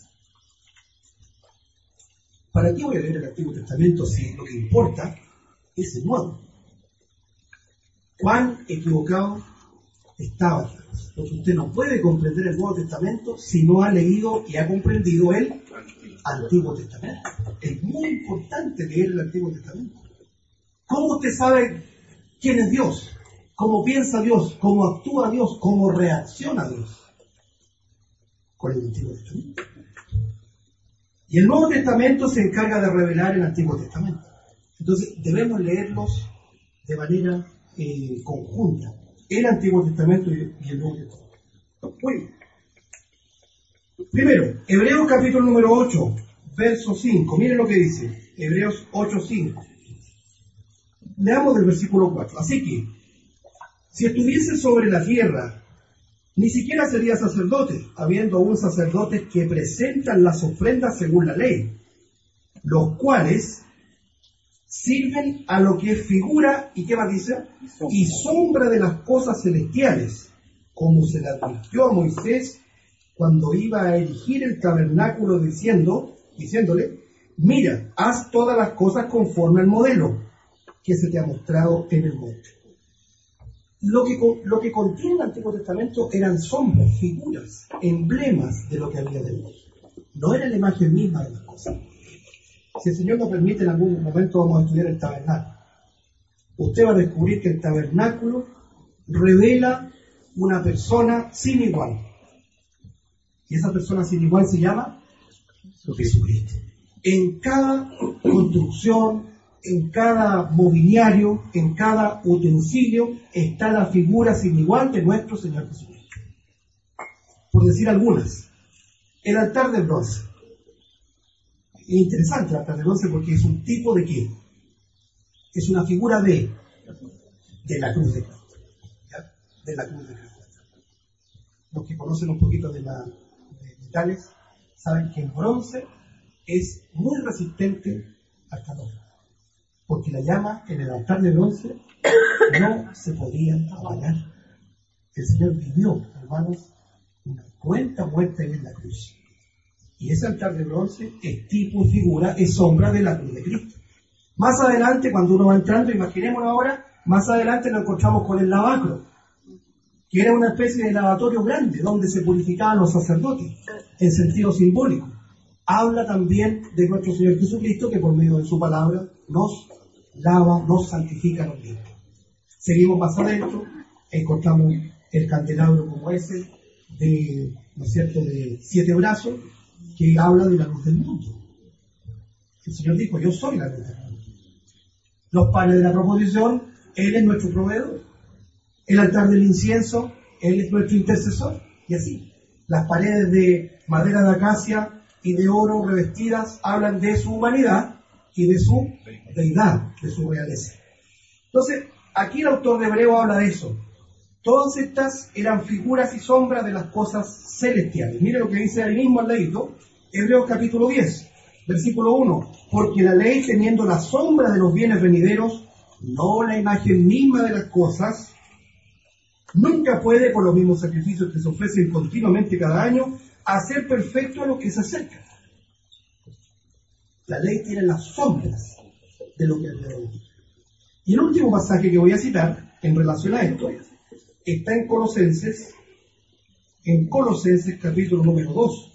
¿para qué voy a leer el Antiguo Testamento si lo que importa es el Nuevo? ¿Cuán equivocado estaba? Porque usted no puede comprender el Nuevo Testamento si no ha leído y ha comprendido el Antiguo Testamento. Es muy importante leer el Antiguo Testamento. ¿Cómo usted sabe quién es Dios? ¿Cómo piensa Dios? ¿Cómo actúa Dios? ¿Cómo reacciona Dios? Con el Antiguo Testamento. Y el Nuevo Testamento se encarga de revelar el Antiguo Testamento. Entonces debemos leerlos de manera eh, conjunta. El Antiguo Testamento y el Nuevo Testamento. Muy bien. Primero, Hebreos capítulo número ocho, verso cinco. Miren lo que dice. Hebreos ocho, cinco. Leamos del versículo cuatro. Así que, si estuviese sobre la tierra, ni siquiera sería sacerdote, habiendo aún sacerdotes que presentan las ofrendas según la ley, los cuales sirven a lo que es figura, ¿y qué más dice? Y sombra de las cosas celestiales, como se le advirtió a Moisés cuando iba a erigir el tabernáculo diciendo, diciéndole, mira, haz todas las cosas conforme al modelo que se te ha mostrado en el monte. Lo que, lo que contiene el Antiguo Testamento eran sombras, figuras, emblemas de lo que había de Dios. No era la imagen misma de las cosas. Si el Señor nos permite, en algún momento vamos a estudiar el tabernáculo. Usted va a descubrir que el tabernáculo revela una persona sin igual. Y esa persona sin igual se llama Jesucristo. En cada construcción, en cada mobiliario, en cada utensilio, está la figura sin igual de nuestro Señor Jesucristo. Por decir algunas, el altar de bronce. Es interesante el altar de bronce porque es un tipo de qué? Es una figura de, de la cruz de Cristo. ¿Ya? De la cruz de Cristo. Los que conocen un poquito de, la, de metales saben que el bronce es muy resistente al calor. Porque la llama en el altar de bronce no se podía apagar. El Señor vivió, hermanos, una cruenta muerte en la cruz. Y ese altar de bronce es tipo, figura, es sombra de la cruz de Cristo. Más adelante, cuando uno va entrando, imaginémonos ahora, más adelante nos encontramos con el lavacro, que era una especie de lavatorio grande, donde se purificaban los sacerdotes, en sentido simbólico. Habla también de nuestro Señor Jesucristo, que por medio de su palabra nos lava, nos santifica, nos limpia. Seguimos más adentro, encontramos el candelabro como ese, de, ¿no es cierto?, de siete brazos, que habla de la luz del mundo. El Señor dijo, yo soy la luz del mundo. Los panes de la proposición, Él es nuestro proveedor. El altar del incienso, Él es nuestro intercesor. Y así, las paredes de madera de acacia y de oro revestidas hablan de su humanidad y de su deidad, de su realeza. Entonces, aquí el autor de Hebreo habla de eso. Todas estas eran figuras y sombras de las cosas celestiales. Mire lo que dice ahí mismo al ladito, Hebreos capítulo diez, versículo uno. Porque la ley, teniendo la sombra de los bienes venideros, no la imagen misma de las cosas, nunca puede, por los mismos sacrificios que se ofrecen continuamente cada año, hacer perfecto a los que se acercan. La ley tiene las sombras de lo que es verdadero. Y el último pasaje que voy a citar en relación a esto está en Colosenses, en Colosenses capítulo número dos.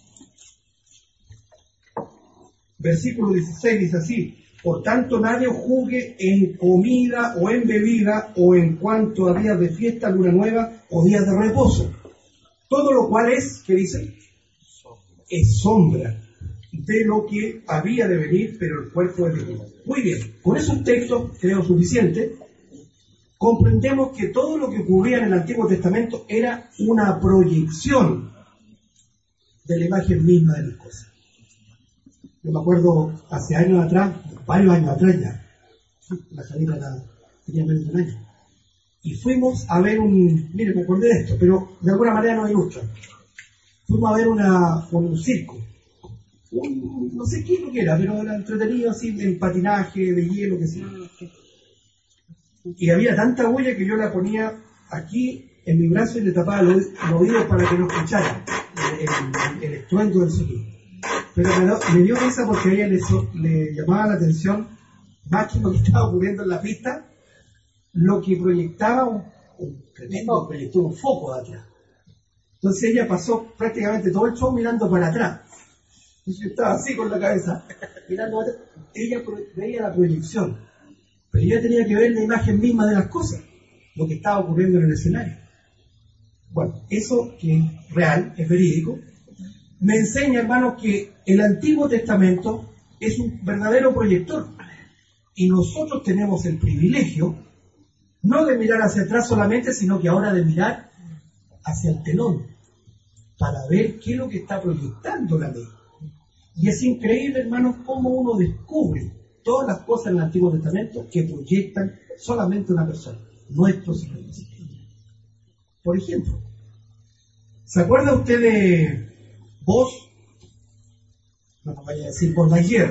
Versículo dieciséis dice así: por tanto nadie os juzgue en comida o en bebida o en cuanto a días de fiesta, luna nueva o días de reposo. Todo lo cual es, ¿qué dice? Es sombra de lo que había de venir, pero el cuerpo es divino. Muy bien, con esos textos, creo suficiente, comprendemos que todo lo que ocurría en el Antiguo Testamento era una proyección de la imagen misma de las cosas. Yo me acuerdo hace años atrás, varios años atrás ya, la Janita tenía menos de un año, y fuimos a ver un, mire, me acordé de esto, pero de alguna manera nos ilustra. Fuimos a ver una, un circo, un, no sé qué es lo que era, pero era entretenido así, en patinaje, de hielo, que sí. Y había tanta bulla que yo la ponía aquí en mi brazo y le tapaba los, los oídos para que no escuchara el, el, el estruendo del sonido. Pero me, do, me dio risa porque a ella le, le llamaba la atención, más que lo que estaba ocurriendo en la pista, lo que proyectaba un, un tremendo proyector, un foco de atrás. Entonces ella pasó prácticamente todo el show mirando para atrás. Y yo estaba así con la cabeza, mirando para atrás. Ella veía la proyección, pero ella tenía que ver la imagen misma de las cosas, lo que estaba ocurriendo en el escenario. Bueno, eso que es real, es verídico, me enseña, hermanos, que el Antiguo Testamento es un verdadero proyector. Y nosotros tenemos el privilegio, no de mirar hacia atrás solamente, sino que ahora de mirar hacia el telón, para ver qué es lo que está proyectando la ley. Y es increíble, hermanos, cómo uno descubre todas las cosas en el Antiguo Testamento que proyectan solamente una persona, nuestro Señor Jesucristo. Por ejemplo, ¿se acuerda usted de Vos? No me vaya a decir por ayer.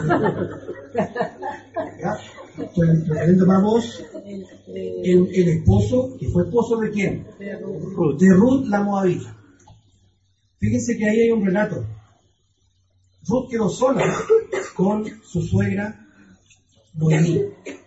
Estoy refiriendo a vos, el, el esposo, que fue esposo de quién? De Ruth, de Ruth la Moabita. Fíjense que ahí hay un relato. Ruth quedó sola con su suegra Noemí.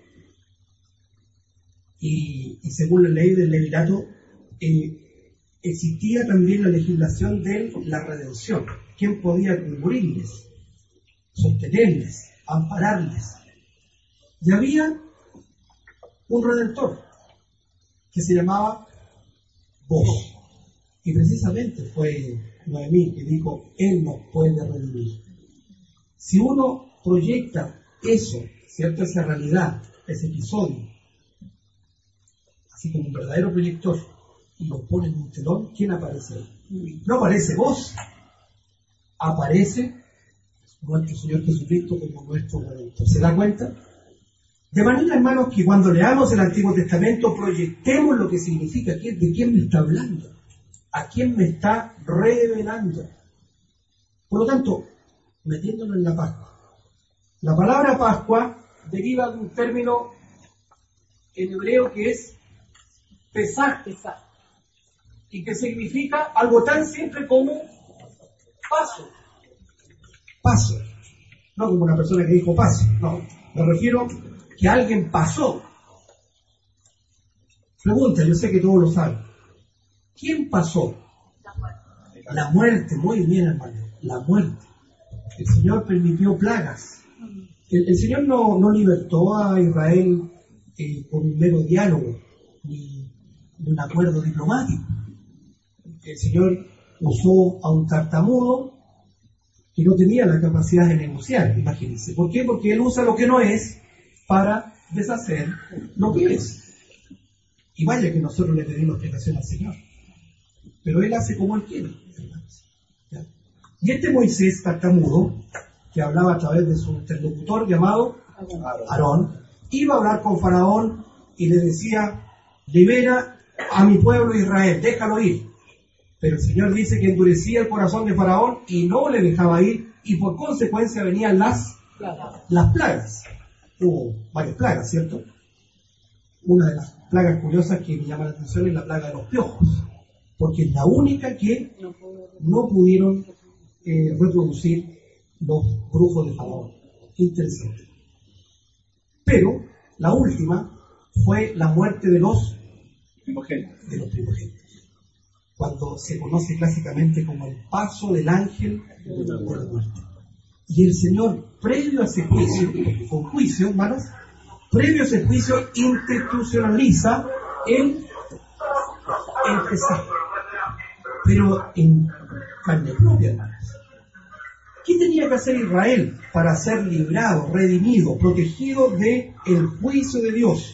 Y, y según la ley del Levirato, eh, existía también la legislación de la redención. ¿Quién podía cubrirles, sostenerles, ampararles? Y había un redentor que se llamaba Vos. Y precisamente fue Noemí que dijo, Él nos puede redimir. Si uno proyecta eso, ¿cierto? Esa realidad, ese episodio, así como un verdadero proyector, y lo pone en un telón, ¿quién aparece ahí? No aparece vos, aparece nuestro Señor Jesucristo como nuestro Redentor. ¿Se da cuenta? De manera, hermanos, que cuando leamos el Antiguo Testamento proyectemos lo que significa, de quién me está hablando, a quién me está revelando. Por lo tanto, metiéndonos en la Pascua. La palabra Pascua deriva de un término en hebreo que es Pesaj, y que significa algo tan simple como paso. Paso. No como una persona que dijo paso, no. Me refiero que alguien pasó. Pregunta, yo sé que todos lo saben. ¿Quién pasó? La muerte. La muerte, muy bien, hermano. La muerte. El Señor permitió plagas. El, el Señor no, no libertó a Israel eh, por un mero diálogo, ni, ni un acuerdo diplomático. El Señor usó a un tartamudo que no tenía la capacidad de negociar, imagínense. ¿Por qué? Porque Él usa lo que no es para deshacer lo que es. Y vaya que nosotros le pedimos explicación al Señor. Pero Él hace como Él quiere. ¿Ya? Y este Moisés tartamudo, que hablaba a través de su interlocutor llamado Aarón, iba a hablar con Faraón y le decía, libera a mi pueblo Israel, déjalo ir. Pero el Señor dice que endurecía el corazón de Faraón y no le dejaba ir, y por consecuencia venían las, las plagas. Hubo varias plagas, ¿cierto? Una de las plagas curiosas que me llama la atención es la plaga de los piojos, porque es la única que no pudieron eh, reproducir los brujos de Faraón. Interesante. Pero la última fue la muerte de los primogénitos. De los primogénitos. Cuando se conoce clásicamente como el paso del ángel de la muerte. Y el Señor, previo a ese juicio, porque fue un juicio, hermanos, previo a ese juicio institucionaliza el, el Pesaj, pero en carne propia, hermanos. ¿Qué tenía que hacer Israel para ser librado, redimido, protegido del juicio de Dios?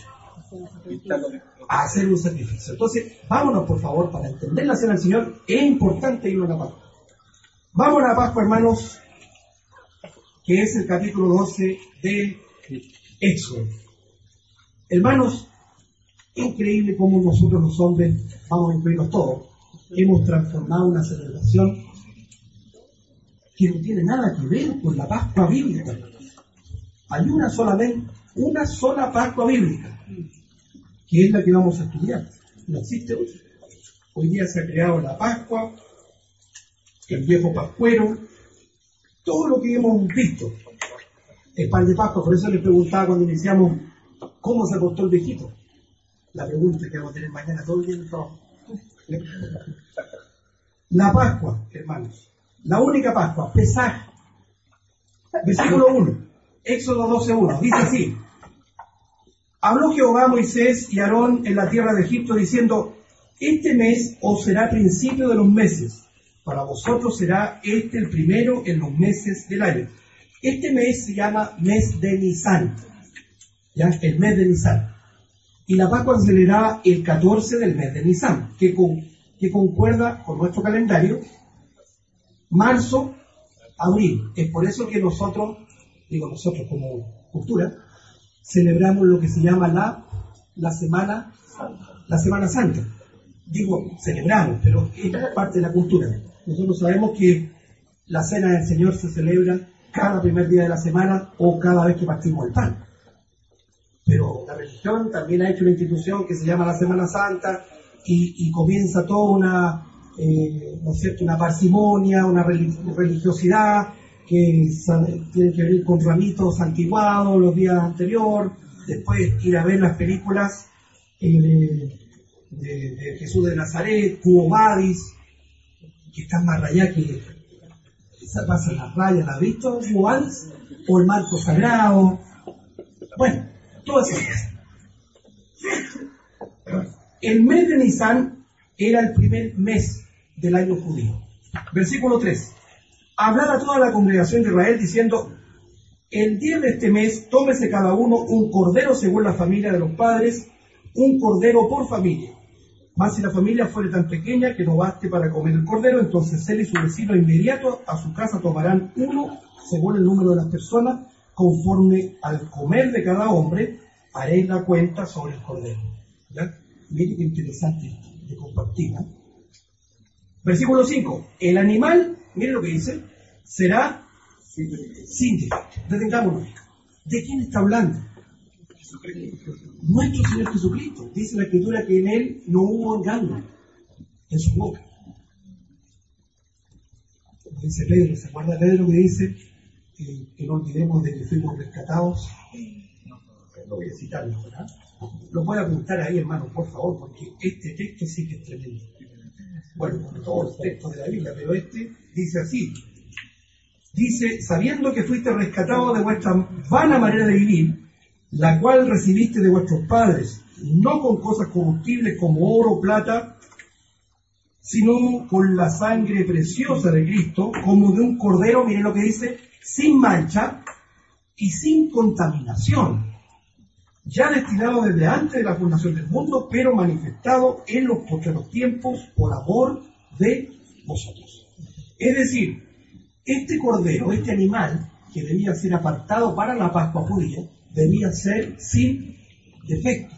A hacer un sacrificio. Entonces, vámonos por favor, para entender la cena del Señor, es importante ir a la Pascua. Vamos a la Pascua, hermanos, que es el capítulo doce de Éxodo. Hermanos, increíble cómo nosotros los hombres, vamos a incluirnos todos, hemos transformado una celebración que no tiene nada que ver con la Pascua bíblica. Hay una solamente, una sola Pascua bíblica, que es la que vamos a estudiar. No existe otra. Hoy día se ha creado la Pascua, el viejo pascuero, todo lo que hemos visto. El pan de Pascua, por eso les preguntaba cuando iniciamos, ¿cómo se acostó el viejito? La pregunta que vamos a tener mañana todo el día en el trabajo. La Pascua, hermanos, la única Pascua, Pesaj, versículo uno, Éxodo doce uno, dice así: habló Jehová a Moisés y a Aarón en la tierra de Egipto, diciendo: este mes os será principio de los meses, para vosotros será este el primero en los meses del año. Este mes se llama mes de Nisán, ¿ya? El mes de Nisán. Y la Pascua se celebrará el catorce del mes de Nisán, que, con, que concuerda con nuestro calendario, marzo, abril. Es por eso que nosotros, digo nosotros como cultura, celebramos lo que se llama la, la Semana la Semana Santa. Digo, celebramos, pero es parte de la cultura. Nosotros sabemos que la Cena del Señor se celebra cada primer día de la semana o cada vez que partimos el pan. Pero la religión también ha hecho una institución que se llama la Semana Santa y, y comienza toda una, eh, ¿no es cierto?, una parsimonia, una religiosidad que tiene que ver con ramitos antiguados los días anteriores, después ir a ver las películas eh, de, de, de Jesús de Nazaret, Cubo Vadis, que están más rayadas que esa pasa las rayas, ¿la has visto? Cubo Vadis, o el marco sagrado, bueno, todas esas cosas. El mes de Nisán era el primer mes del año judío. Versículo tres. Hablar a toda la congregación de Israel diciendo: el día de este mes, tómese cada uno un cordero según la familia de los padres, un cordero por familia. Más si la familia fuere tan pequeña que no baste para comer el cordero, entonces él y su vecino inmediato a su casa tomarán uno según el número de las personas, conforme al comer de cada hombre, haréis la cuenta sobre el cordero. ¿Ya? Miren qué interesante de compartir, ¿no? Versículo cinco. El animal, miren lo que dice, será sin defecto. Detengámonos. ¿De quién está hablando? Nuestro Señor Jesucristo. Dice la Escritura que en Él no hubo engaño en su boca. Dice Pedro, ¿se acuerda Pedro que dice que, que no olvidemos de que fuimos rescatados? Lo voy a citar, ¿verdad? Lo voy a apuntar ahí, hermano, por favor, porque este texto sí que es tremendo. Bueno, como todos los textos de la Biblia, pero este dice así. Dice, sabiendo que fuiste rescatado de vuestra vana manera de vivir, la cual recibiste de vuestros padres, no con cosas combustibles como oro o plata, sino con la sangre preciosa de Cristo, como de un cordero, miren lo que dice, sin mancha y sin contaminación, ya destinado desde antes de la fundación del mundo, pero manifestado en los postreros tiempos por amor de vosotros. Es decir, este cordero, este animal, que debía ser apartado para la Pascua judía, debía ser sin defecto,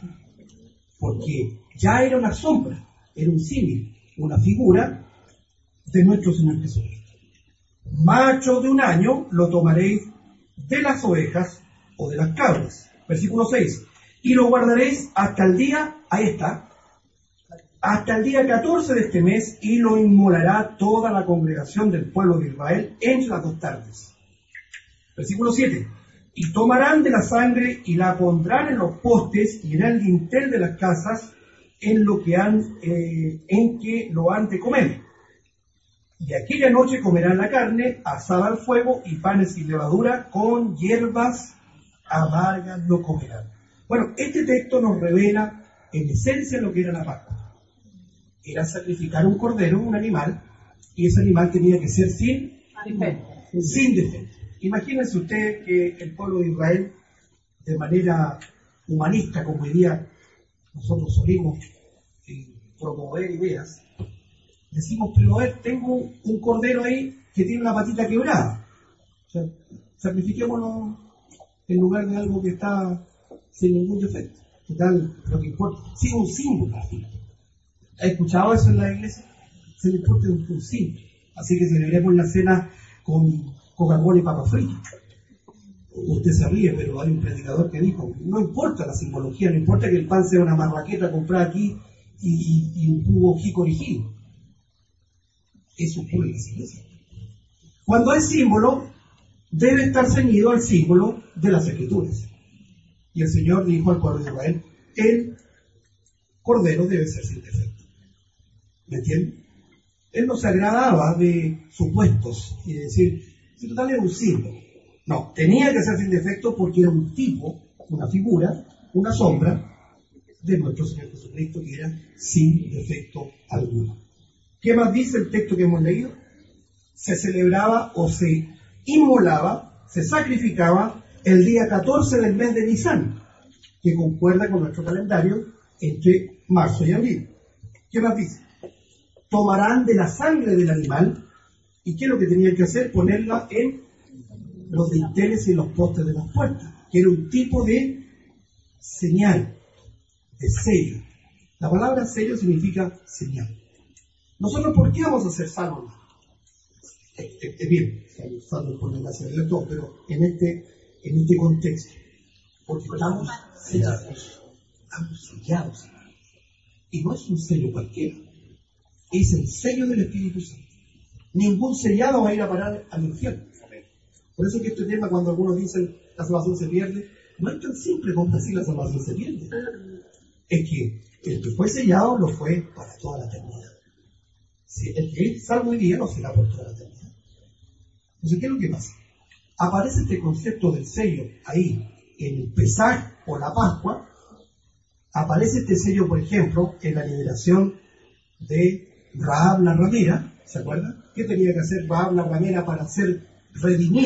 porque ya era una sombra, era un símil, una figura de nuestro Señor Jesucristo. Macho de un año lo tomaréis de las ovejas o de las cabras. Versículo seis. Y lo guardaréis hasta el día, ahí está, hasta el día catorce de este mes, y lo inmolará toda la congregación del pueblo de Israel en las dos tardes. Versículo siete. Y tomarán de la sangre y la pondrán en los postes y en el dintel de las casas en lo que han, eh, en que lo han de comer. Y aquella noche comerán la carne asada al fuego y panes sin levadura, con hierbas amargas lo comerán. Bueno, este texto nos revela en esencia lo que era la Pascua. Era sacrificar un cordero, un animal, y ese animal tenía que ser sin defecto. Sin defecto. Imagínense usted que el pueblo de Israel, de manera humanista, como hoy día nosotros solimos eh, promover ideas, decimos, pero a ver, tengo un cordero ahí que tiene una patita quebrada. O sea, sacrifiquémoslo en lugar de algo que está sin ningún defecto. Total, lo que importa, sí, un símbolo. ¿Ha escuchado eso en la iglesia? Se le importa un, un símbolo. Así que celebremos la cena con Coca-Cola y papas fritas. Usted se ríe, pero hay un predicador que dijo, no importa la simbología, no importa que el pan sea una marraqueta comprada aquí y, y, y un jugo Hickory Hill. Eso ocurre en las iglesias. Cuando es símbolo, debe estar ceñido al símbolo de las Escrituras. Y el Señor dijo al pueblo de Israel, el cordero debe ser sin defecto. ¿Me entienden? Él no se agradaba de supuestos y de decir, si total era un símbolo. No, tenía que ser sin defecto porque era un tipo, una figura, una sombra de nuestro Señor Jesucristo que era sin defecto alguno. ¿Qué más dice el texto que hemos leído? Se celebraba o se inmolaba, se sacrificaba el día catorce del mes de Nisan, que concuerda con nuestro calendario entre marzo y abril. ¿Qué más dice? Tomarán de la sangre del animal, ¿y qué es lo que tenían que hacer? Ponerla en los dinteles y en los postes de las puertas, que era un tipo de señal, de sello. La palabra sello significa señal. Nosotros, ¿por qué vamos a ser salvos? Es, es, es bien, salvos por la gracia de Dios, pero en este, en este contexto, porque estamos sellados, estamos sellados, y no es un sello cualquiera, es el sello del Espíritu Santo. Ningún sellado va a ir a parar al infierno. Por eso que este tema, cuando algunos dicen la salvación se pierde, no es tan simple como decir la salvación se pierde. Es que el que fue sellado lo fue para toda la eternidad. Si el que es salvo hoy día no será por toda la eternidad. Entonces, ¿qué es lo que pasa? Aparece este concepto del sello ahí, en el Pesaj o la Pascua. Aparece este sello, por ejemplo, en la liberación de Rahab la ramera. ¿Se acuerdan? ¿Qué tenía que hacer Rahab la ramera para ser redimida?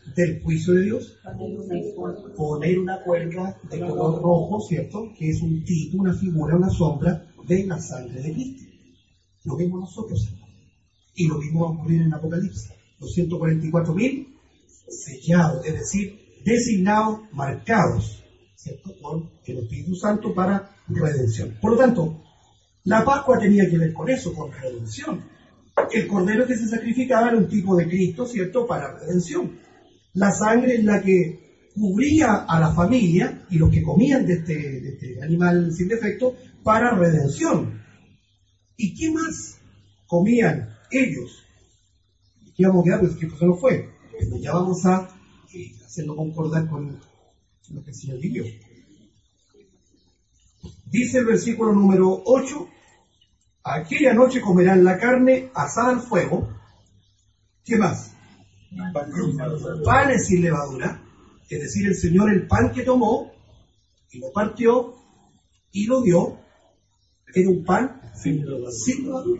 del juicio de Dios? Poner una cuerda de color rojo, ¿cierto? Que es un tipo, una figura, una sombra de la sangre de Cristo. Lo vimos nosotros, y lo vimos ocurrir en Apocalipsis. Los ciento cuarenta y cuatro mil sellados, es decir, designados, marcados, ¿cierto? Por el Espíritu Santo para redención. Por lo tanto, la Pascua tenía que ver con eso, con redención. El cordero que se sacrificaba era un tipo de Cristo, ¿cierto?, para redención. La sangre es la que cubría a la familia y los que comían de este, de este animal sin defecto para redención. ¿Y qué más comían ellos? ¿Qué vamos a quedar? Pues que eso no fue. Pero ya vamos a eh, hacerlo concordar con lo que el Señor vivió. Dice el versículo número ocho: aquella noche comerán la carne asada al fuego. ¿Qué más? Panes sin levadura. Es decir, el Señor el pan que tomó y lo partió y lo dio, era un pan sin levadura,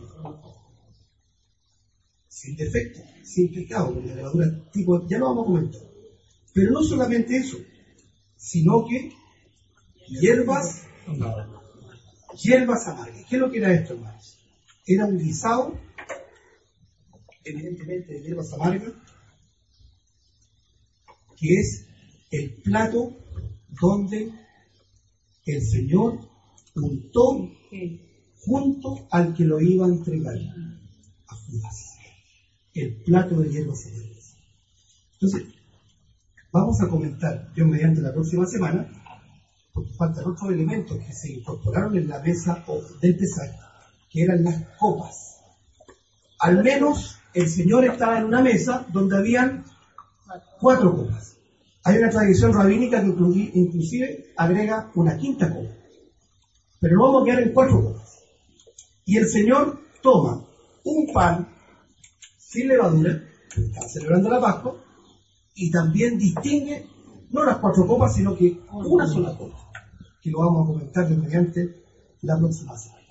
sin defecto, sin pecado, con la levadura tipo, ya lo vamos a comentar. Pero no solamente eso, sino que hierbas, hierbas amargas. ¿Qué es lo que era esto, hermanos? Era un guisado, evidentemente de hierbas amargas, que es el plato donde el Señor untó junto al que lo iba a entregar a Judas. El plato de hierbas amargas. Entonces, vamos a comentar, yo mediante la próxima semana, porque faltan otros elementos que se incorporaron en la mesa del pesaje, que eran las copas. Al menos el Señor estaba en una mesa donde habían cuatro copas. Hay una tradición rabínica que inclusive agrega una quinta copa. Pero no vamos a quedar en cuatro copas. Y el Señor toma un pan sin levadura, está celebrando la Pascua, y también distingue no las cuatro copas, sino que una sola copa, que lo vamos a comentar mediante la próxima semana.